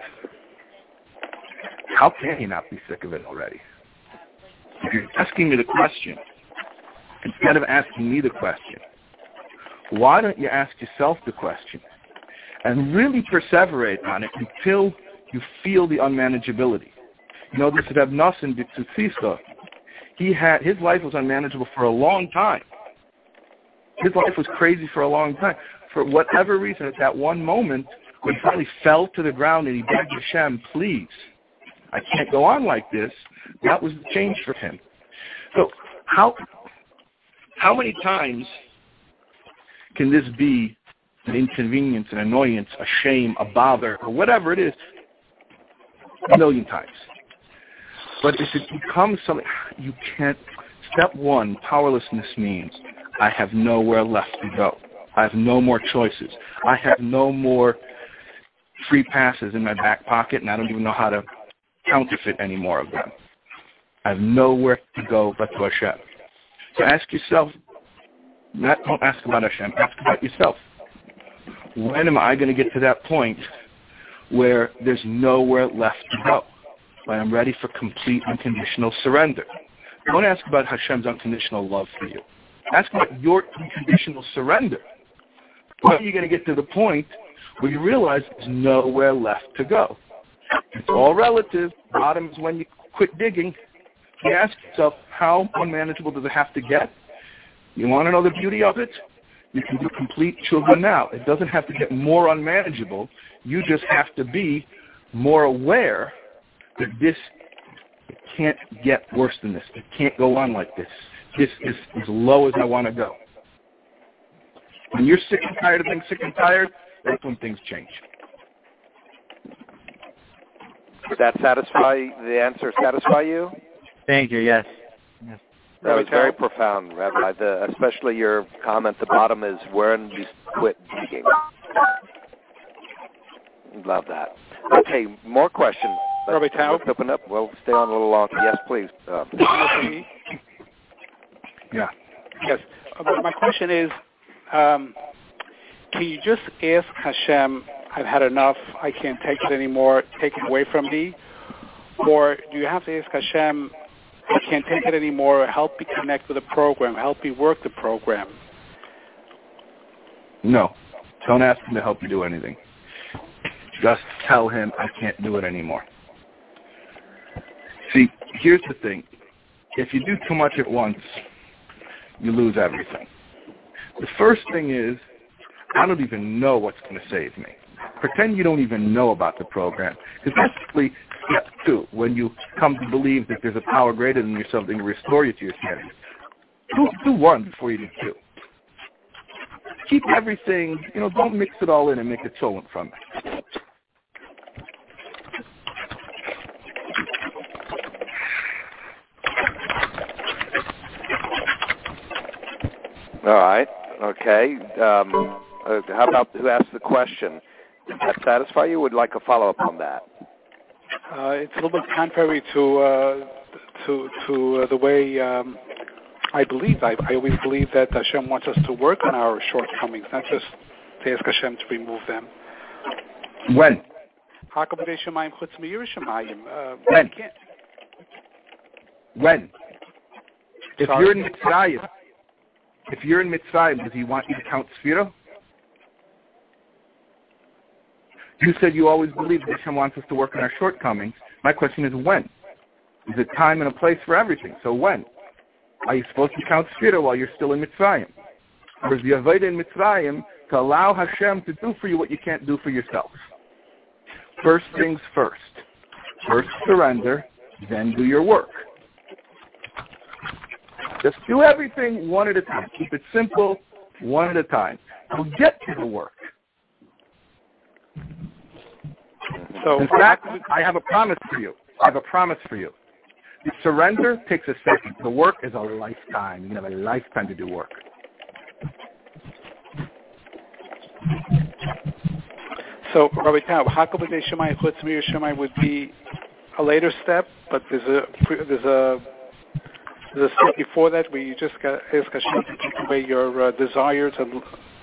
how can he not be sick of it already? If you're asking me the question, instead of asking me the question, why don't you ask yourself the question and really perseverate on it until you feel the unmanageability? You know, this Reb Nosson B'Tzutzisa, he had, his life was unmanageable for a long time. His life was crazy for a long time. For whatever reason, at that one moment, when he finally fell to the ground and he begged Hashem, please, I can't go on like this, that was the change for him. So how how many times can this be an inconvenience, an annoyance, a shame, a bother, or whatever it is? A million times. But if it becomes something, you can't, step one, powerlessness means, I have nowhere left to go. I have no more choices. I have no more free passes in my back pocket, and I don't even know how to counterfeit any more of them. I have nowhere to go but to Hashem. So ask yourself, not, don't ask about Hashem, ask about yourself. When am I going to get to that point where there's nowhere left to go? When I'm ready for complete unconditional surrender. Don't ask about Hashem's unconditional love for you. Ask about your unconditional surrender. When are you going to get to the point where you realize there's nowhere left to go? It's all relative. Bottom is when you quit digging. You ask yourself, how unmanageable does it have to get? You want to know the beauty of it? You can do complete tshuva now. It doesn't have to get more unmanageable. You just have to be more aware that this it can't get worse than this. It can't go on like this. This is as low as I want to go. When you're sick and tired of being sick and tired, that's when things change. Does that satisfy, the answer satisfy you? Thank you, yes. yes. That was very profound, Rabbi. The, especially your comment at the bottom is when you quit digging. Love that. Okay, more questions. Rabbi Tao? Let's open up. We'll stay on a little longer. Yes, please. Uh, yeah. Yes. Uh, my question is, um, can you just ask Hashem, I've had enough, I can't take it anymore, take it away from me? Or do you have to ask Hashem, I can't take it anymore, help me connect with the program, help me work the program? No. Don't ask him to help you do anything. Just tell him, I can't do it anymore. See, here's the thing. If you do too much at once, you lose everything. The first thing is, I don't even know what's going to save me. Pretend you don't even know about the program. Because basically, step two, when you come to believe that there's a power greater than yourself that can restore you to your sanity, do, do one before you do two. Keep everything, you know, don't mix it all in and make a cholent from it. All right. Okay. Um, uh, how about who asked the question? Does that satisfy you? Would like a follow-up on that? Uh, it's a little bit contrary to uh, to to uh, the way um, I believe. I, I always believe that Hashem wants us to work on our shortcomings, not just to ask Hashem to remove them. When? Uh, when? When? If Sorry? you're in Mitzrayim, if you're in Mitzrayim, does he want you to count Sphira? You said you always believe that Hashem wants us to work on our shortcomings. My question is when? Is it time and a place for everything? So when? Are you supposed to count Sphira while you're still in Mitzrayim? Or is the Avodah in Mitzrayim to allow Hashem to do for you what you can't do for yourself? First things first. First surrender, then do your work. Just do everything one at a time. Keep it simple, one at a time. You'll get to the work. So, in fact, I have a promise for you. I have a promise for you. The surrender takes a second. The work is a lifetime. You have a lifetime to do work. So, Rabbi Tao, Hakabadei Shemai Chutz Mir Shemai would be a later step, but there's a there's a there's a step before that where you just got ask Hashem to take away your uh, desires and.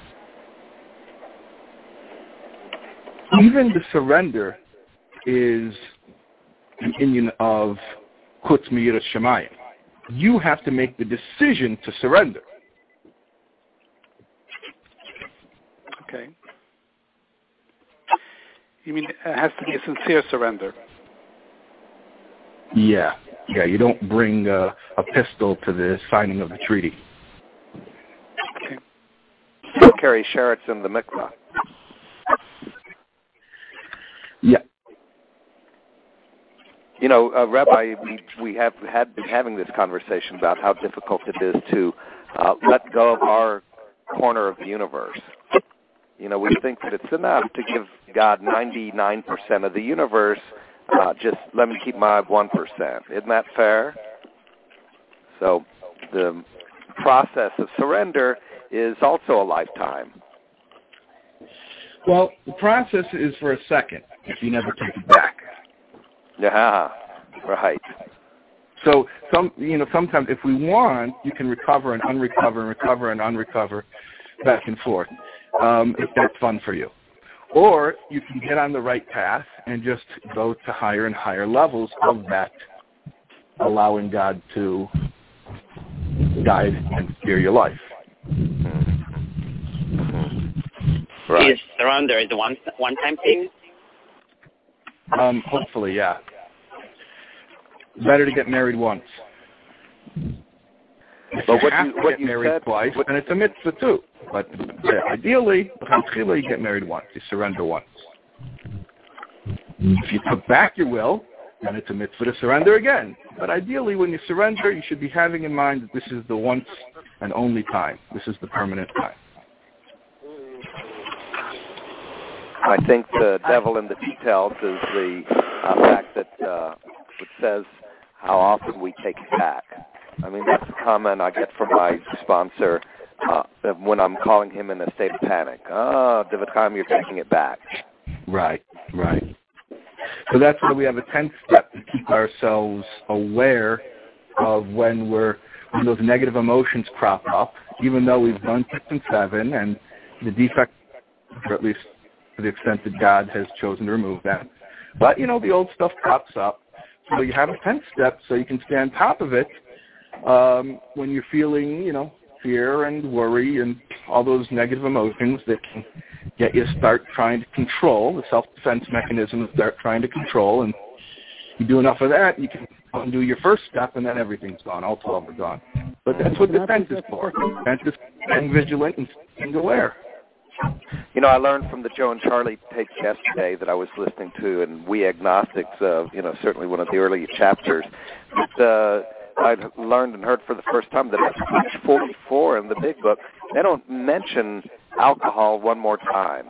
Even the surrender is an inyan of Chutz Miyiras Shemayim. You have to make the decision to surrender. Okay. You mean it has to be a sincere surrender? Yeah. Yeah, you don't bring uh, a pistol to the signing of the treaty. Okay. You carry sherets in the mikvah. Yeah. You know, uh, Rabbi, we, we have had been having this conversation about how difficult it is to uh, let go of our corner of the universe. You know, we think that it's enough to give God ninety-nine percent of the universe. Uh, just let me keep my one percent. Isn't that fair? So the process of surrender is also a lifetime. Well, the process is for a second if you never take it back. Yeah, right. So some, you know, sometimes if we want, you can recover and unrecover and recover and unrecover back and forth, um, if that's fun for you. Or you can get on the right path and just go to higher and higher levels of that, allowing God to guide and steer your life. Right. Is surrender is a one one time thing? Um, hopefully, yeah. Better to get married once. If But you what have you, to what get you married said, twice, what, then it's a mitzvah too. But yeah, ideally, you get married once. You surrender once. If you took back your will, then it's a mitzvah to surrender again. But ideally, when you surrender, you should be having in mind that this is the once and only time. This is the permanent time. I think the devil in the details is the uh, fact that uh, it says how often we take it back. I mean, that's a comment I get from my sponsor uh, when I'm calling him in a state of panic. Oh, David Chaim, you're taking it back. Right, right. So that's why we have a tenth step to keep ourselves aware of when we're when those negative emotions crop up, even though we've done six and seven, and the defect, or at least to the extent that God has chosen to remove that. But, you know, the old stuff crops up. So you have a tenth step so you can stay on top of it um, when you're feeling, you know, fear and worry and all those negative emotions that can get you to start trying to control, the self-defense mechanism to start trying to control. And you do enough of that, you can undo your first step, and then everything's gone. All twelve are gone. But that's what defense is for. Defense is being vigilant and staying aware. You know, I learned from the Joe and Charlie tape yesterday that I was listening to, and We Agnostics, uh, you know, certainly one of the early chapters, that uh, I'd learned and heard for the first time that at page forty-four in the big book, they don't mention alcohol one more time.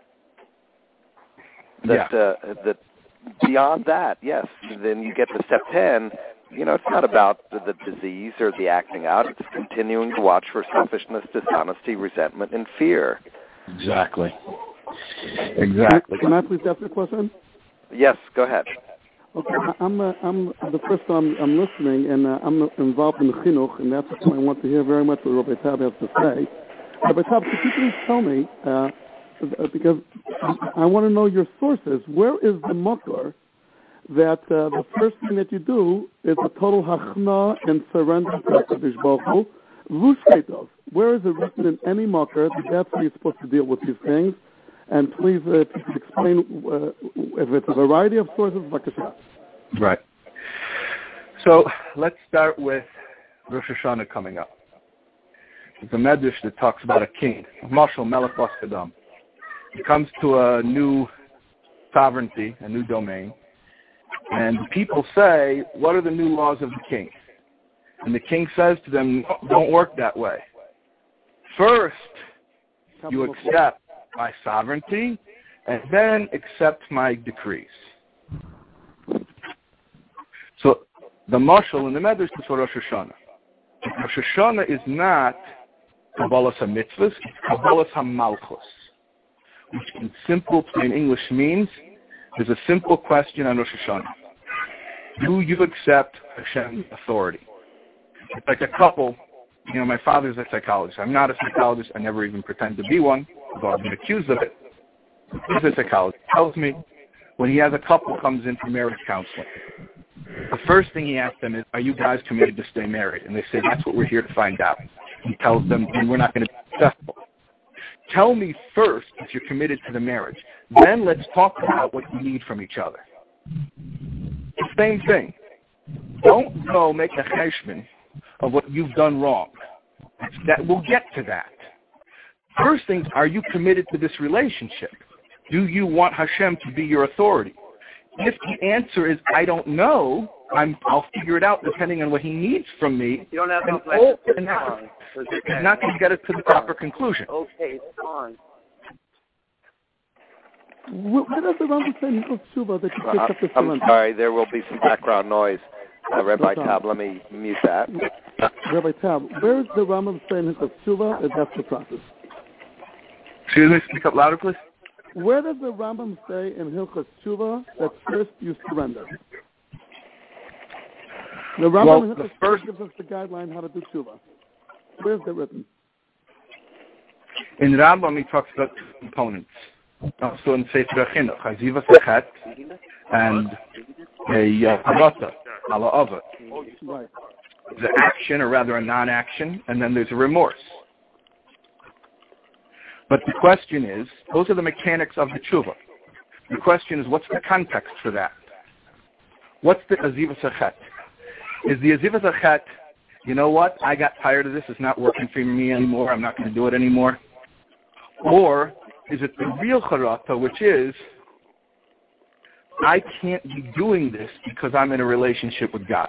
That, yeah. uh, that beyond that, yes, then you get to step ten, you know, it's not about the, the disease or the acting out. It's continuing to watch for selfishness, dishonesty, resentment, and fear. Exactly. Exactly. Can I please ask a question? Yes, go ahead. Okay, I'm uh, I'm the first time I'm listening, and uh, I'm involved in the chinuch, and that's what I want to hear very much what Rabbi Tab has to say. Rabbi Tab, could you please tell me, uh, because I want to know your sources. Where is the makor that uh, the first thing that you do is a total hachna and surrender to Hakadosh Baruch Hu? Vushkeitov. Where is it written in any makor that that's how you're supposed to deal with these things? And please, uh, if you could explain uh, if it's a variety of sources, Vakasha. Right. So let's start with Rosh Hashanah coming up. There's a medrash that talks about a king, Mashal Melech Bas Kadam. He comes to a new sovereignty, a new domain, and people say, what are the new laws of the king? And the king says to them, don't work that way. First, you accept my sovereignty, and then accept my decrees. So the mashal in the medrash is for Rosh Hashanah. Rosh Hashanah is not Kabbalas HaMitzvahs, it's Kabbalas HaMalchus, which in simple, plain English means there's a simple question on Rosh Hashanah. Do you accept Hashem's authority? It's like a couple. You know, my father's a psychologist. I'm not a psychologist. I never even pretend to be one, although I've been accused of it. He's a psychologist. He tells me when he has a couple comes in for marriage counseling, the first thing he asks them is, are you guys committed to stay married? And they say, that's what we're here to find out. He tells them, and we're not going to be successful. Tell me first if you're committed to the marriage. Then let's talk about what you need from each other. Same thing. Don't go make a cheshbon of what you've done wrong. That we'll get to that. First thing, are you committed to this relationship? Do you want Hashem to be your authority? If the answer is I don't know, I'm, I'll figure it out depending on what he needs from me. You don't have and no all, and that, it's not going to get us to the proper conclusion. Okay, it's on. What does the Rambam say in Tshuva that you pick up the I'm sorry, there will be some background noise. Uh, Rabbi Tab, let me mute that. Rabbi Tab, where is the Rambam saying his tshuva? If that's the process. Excuse me, speak up louder, please. Where does the Rambam say in Hilchos Tshuva that first you surrender? The Rambam Well, in the Hilchos first... gives us the guideline how to do Tshuva. Where's it written? In Rambam, he talks about two components. Also in Sefer Chinuch, Haziva Sechet, and a Harata, ala Ava. Right. There's an action, or rather a non-action, and then there's a remorse. But the question is, those are the mechanics of the tshuva. The question is, what's the context for that? What's the Aziva Sechet? Is the Aziva Sechet, you know what, I got tired of this, it's not working for me anymore, I'm not going to do it anymore? Or is it the real Charata, which is, I can't be doing this because I'm in a relationship with God?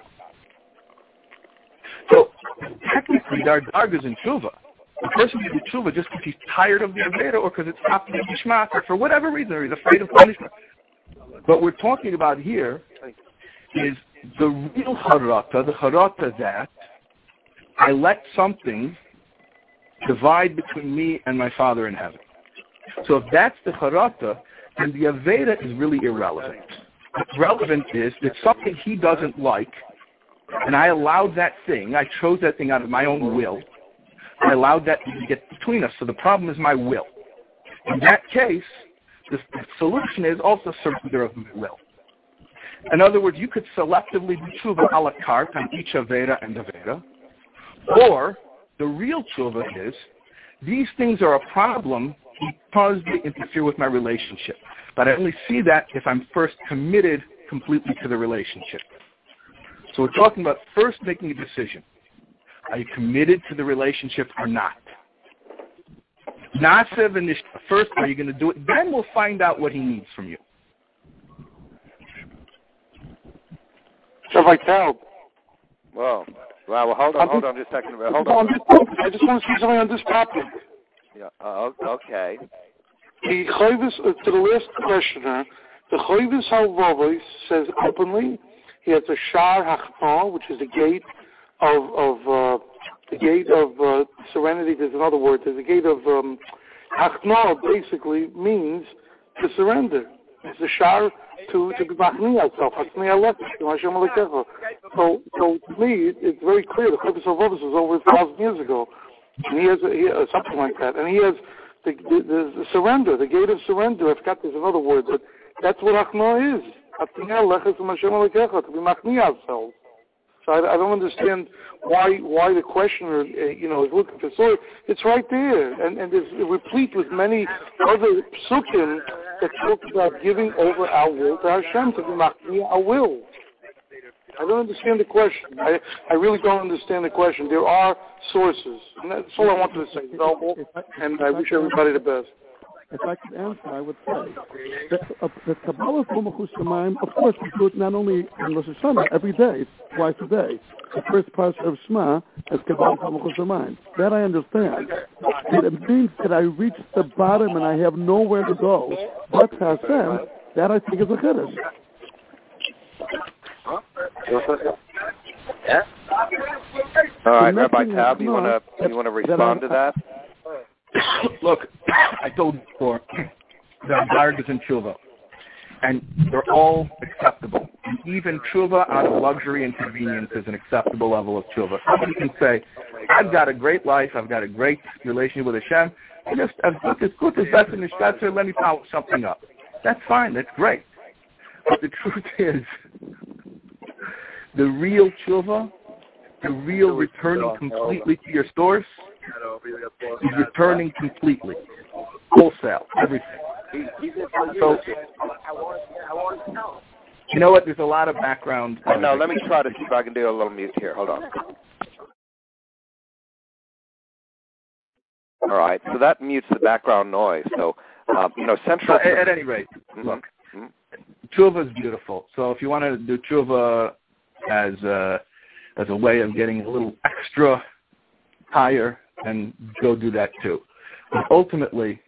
So, technically, there are dargas in tshuva. The person who did tshuva just because he's tired of the Aveda or because it's not the Gishmat or for whatever reason, or he's afraid of punishment. What we're talking about here is the real Harata, the Harata that I let something divide between me and my Father in heaven. So if that's the Harata, then the Aveda is really irrelevant. What's relevant is that something he doesn't like, and I allowed that thing, I chose that thing out of my own will, I allowed that to get between us. So the problem is my will. In that case, the, the solution is also surrender of my will. In other words, you could selectively do tshuva a la carte on each Aveda and Aveda, or the real tshuva is, these things are a problem because they interfere with my relationship. But I only see that if I'm first committed completely to the relationship. So we're talking about first making a decision. Are you committed to the relationship or not? Nasev and first, are you going to do it? Then we'll find out what he needs from you. Rabbi Taub. Well, well, hold on, hold on just a second. Hold on. I just want to say something on this topic. Yeah. Uh, okay. The Chayvis, uh, to the last questioner, the Chayvis Halvavos says openly he has a Shar Hachna, which is the gate of of uh, the gate of uh, serenity. There's another word. There's a gate of um, Hachna. Basically means to surrender. It's a Shar to to be machni yourself. So so to me, it's very clear. The Chayvis Halvavos was over a thousand years ago, and he has, a, he has something like that, and he has. The, the, the surrender, the gate of surrender. I forgot there's another word, but that's what Achna is. To be machni ourselves. So I, I don't understand why why the questioner, uh, you know, is looking for soil. It's right there, and and it's replete with many other psukim that talk about giving over our will to Hashem, to be machni our will. I don't understand the question. I, I really don't understand the question. There are sources. And that's all I wanted to say. No, and I wish everybody the best. If I could answer, I would say that uh, the Kabbalah of Machus Shemayim, of course, we do it not only in Rosh Hashanah, every day, twice a day. The first part of Shema is Kabbalah of Machus Shemayim. That I understand. But it means that I reach the bottom and I have nowhere to go but Hashem. That I think is a chiddush. Yeah. All right, Rabbi Tab, you want to you want to respond to that? Look, I told you before, there are dargas in tshuva, and they're all acceptable. And even tshuva out of luxury and convenience is an acceptable level of tshuva. Somebody can say, I've got a great life, I've got a great relationship with Hashem, I just, as good as good as that's in the shtetzer, let me follow something up. That's fine, that's great. But the truth is, the real tshuva, the real returning completely to your source, is returning completely, wholesale, everything. So, you know what? There's a lot of background. Oh, no, let me try to see if I can do a little mute here. Hold on. All right, so that mutes the background noise. So, um, you know, central. So, at, at any rate, mm-hmm. look, tshuva is beautiful. So, if you want to do tshuva as a, as a way of getting a little extra higher, and go do that too. But ultimately,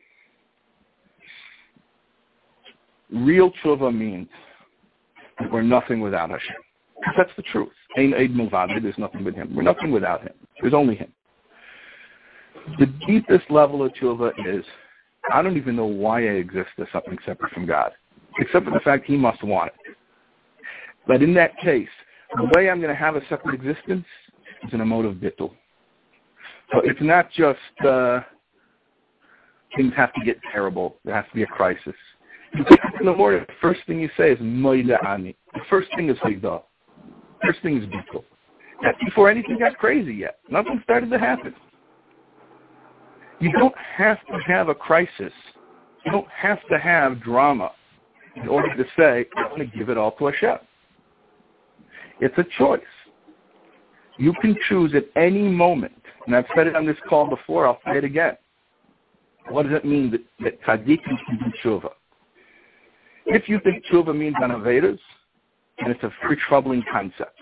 real tshuva means that we're nothing without Hashem. That's the truth. Ein Eid Milvado, there's nothing but him. We're nothing without him. There's only him. The deepest level of tshuva is, I don't even know why I exist as something separate from God, except for the fact he must want it. But in that case, the way I'm going to have a separate existence is in a mode of bittul. So it's not just uh, things have to get terrible. There has to be a crisis. You wake up in the morning, the first thing you say is Moida Ani. The first thing is Higdah. First thing is bittul. That's before anything got crazy yet. Nothing started to happen. You don't have to have a crisis. You don't have to have drama in order to say, I'm going to give it all to Hashem. It's a choice. You can choose at any moment, and I've said it on this call before, I'll say it again. What does it mean that, that tzaddikim can do tshuva? If you think tshuva means on Avedas, then it's a very troubling concept.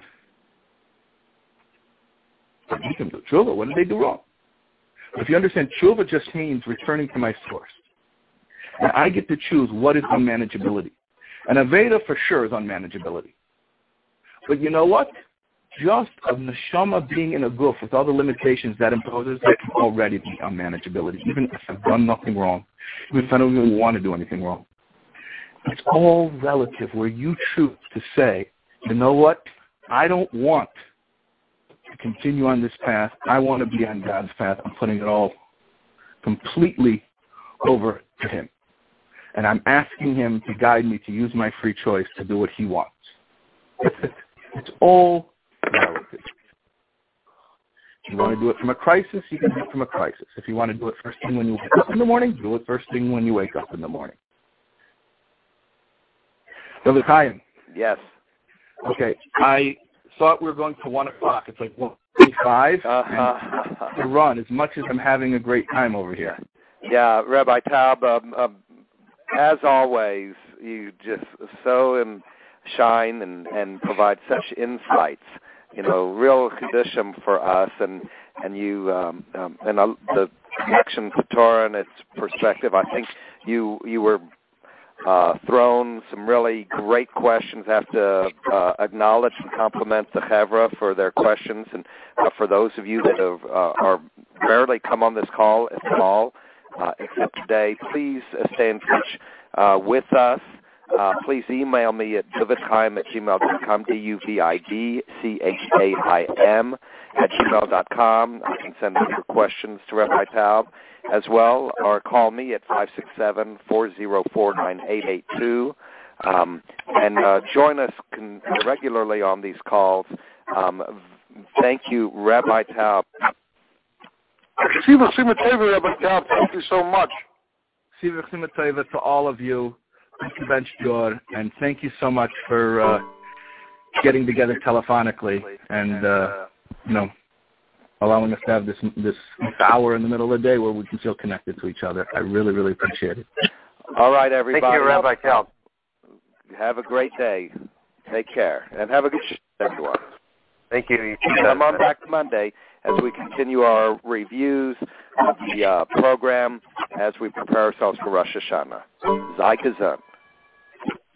Tzaddikim do tshuva, what did they do wrong? If you understand, tshuva just means returning to my source. And I get to choose what is unmanageability. And Aveda for sure is unmanageability. But you know what? Just a neshama being in a goof with all the limitations that imposes, that can already be unmanageability, even if I've done nothing wrong, even if I don't even want to do anything wrong. It's all relative where you choose to say, you know what? I don't want to continue on this path. I want to be on God's path. I'm putting it all completely over to him. And I'm asking him to guide me to use my free choice to do what he wants. That's it. It's all relative. If you want to do it from a crisis, you can do it from a crisis. If you want to do it first thing when you wake up in the morning, do it first thing when you wake up in the morning. Brother Chaim. Yes. Okay. I thought we were going to one o'clock. It's like one twenty-five. Uh-huh. To run as much as I'm having a great time over here. Yeah, Rabbi Taub, um, um, as always, you just so in shine and, and provide such insights, you know, real condition for us, and and you um, um, and uh, the connection to Torah and its perspective. I think you you were uh, thrown some really great questions. I have to uh, acknowledge and compliment the Chevra for their questions, and uh, for those of you that have, uh, are rarely come on this call at all, uh, except today, please uh, stay in touch uh, with us. Uh, please email me at duvidchaim at gmail dot com, D U V I D C H A I M at gmail dot com. I can send your questions to Rabbi Taub as well, or call me at five six seven, four zero four, nine eight eight two. Um, and uh, join us con- regularly on these calls. Um, thank you, Rabbi Taub. Siva Sima Teva, Rabbi Taub, thank you so much. Siva Sima Teva to all of you. Thank you, Ben Shor, and thank you so much for uh, getting together telephonically and, uh, you know, allowing us to have this this hour in the middle of the day where we can feel connected to each other. I really, really appreciate it. All right, everybody. Thank you, Rabbi Taub. Have a great day. Take care. And have a good show, everyone. Thank you. Come on back Monday as we continue our reviews of the uh, program as we prepare ourselves for Rosh Hashanah. Zai Kazan.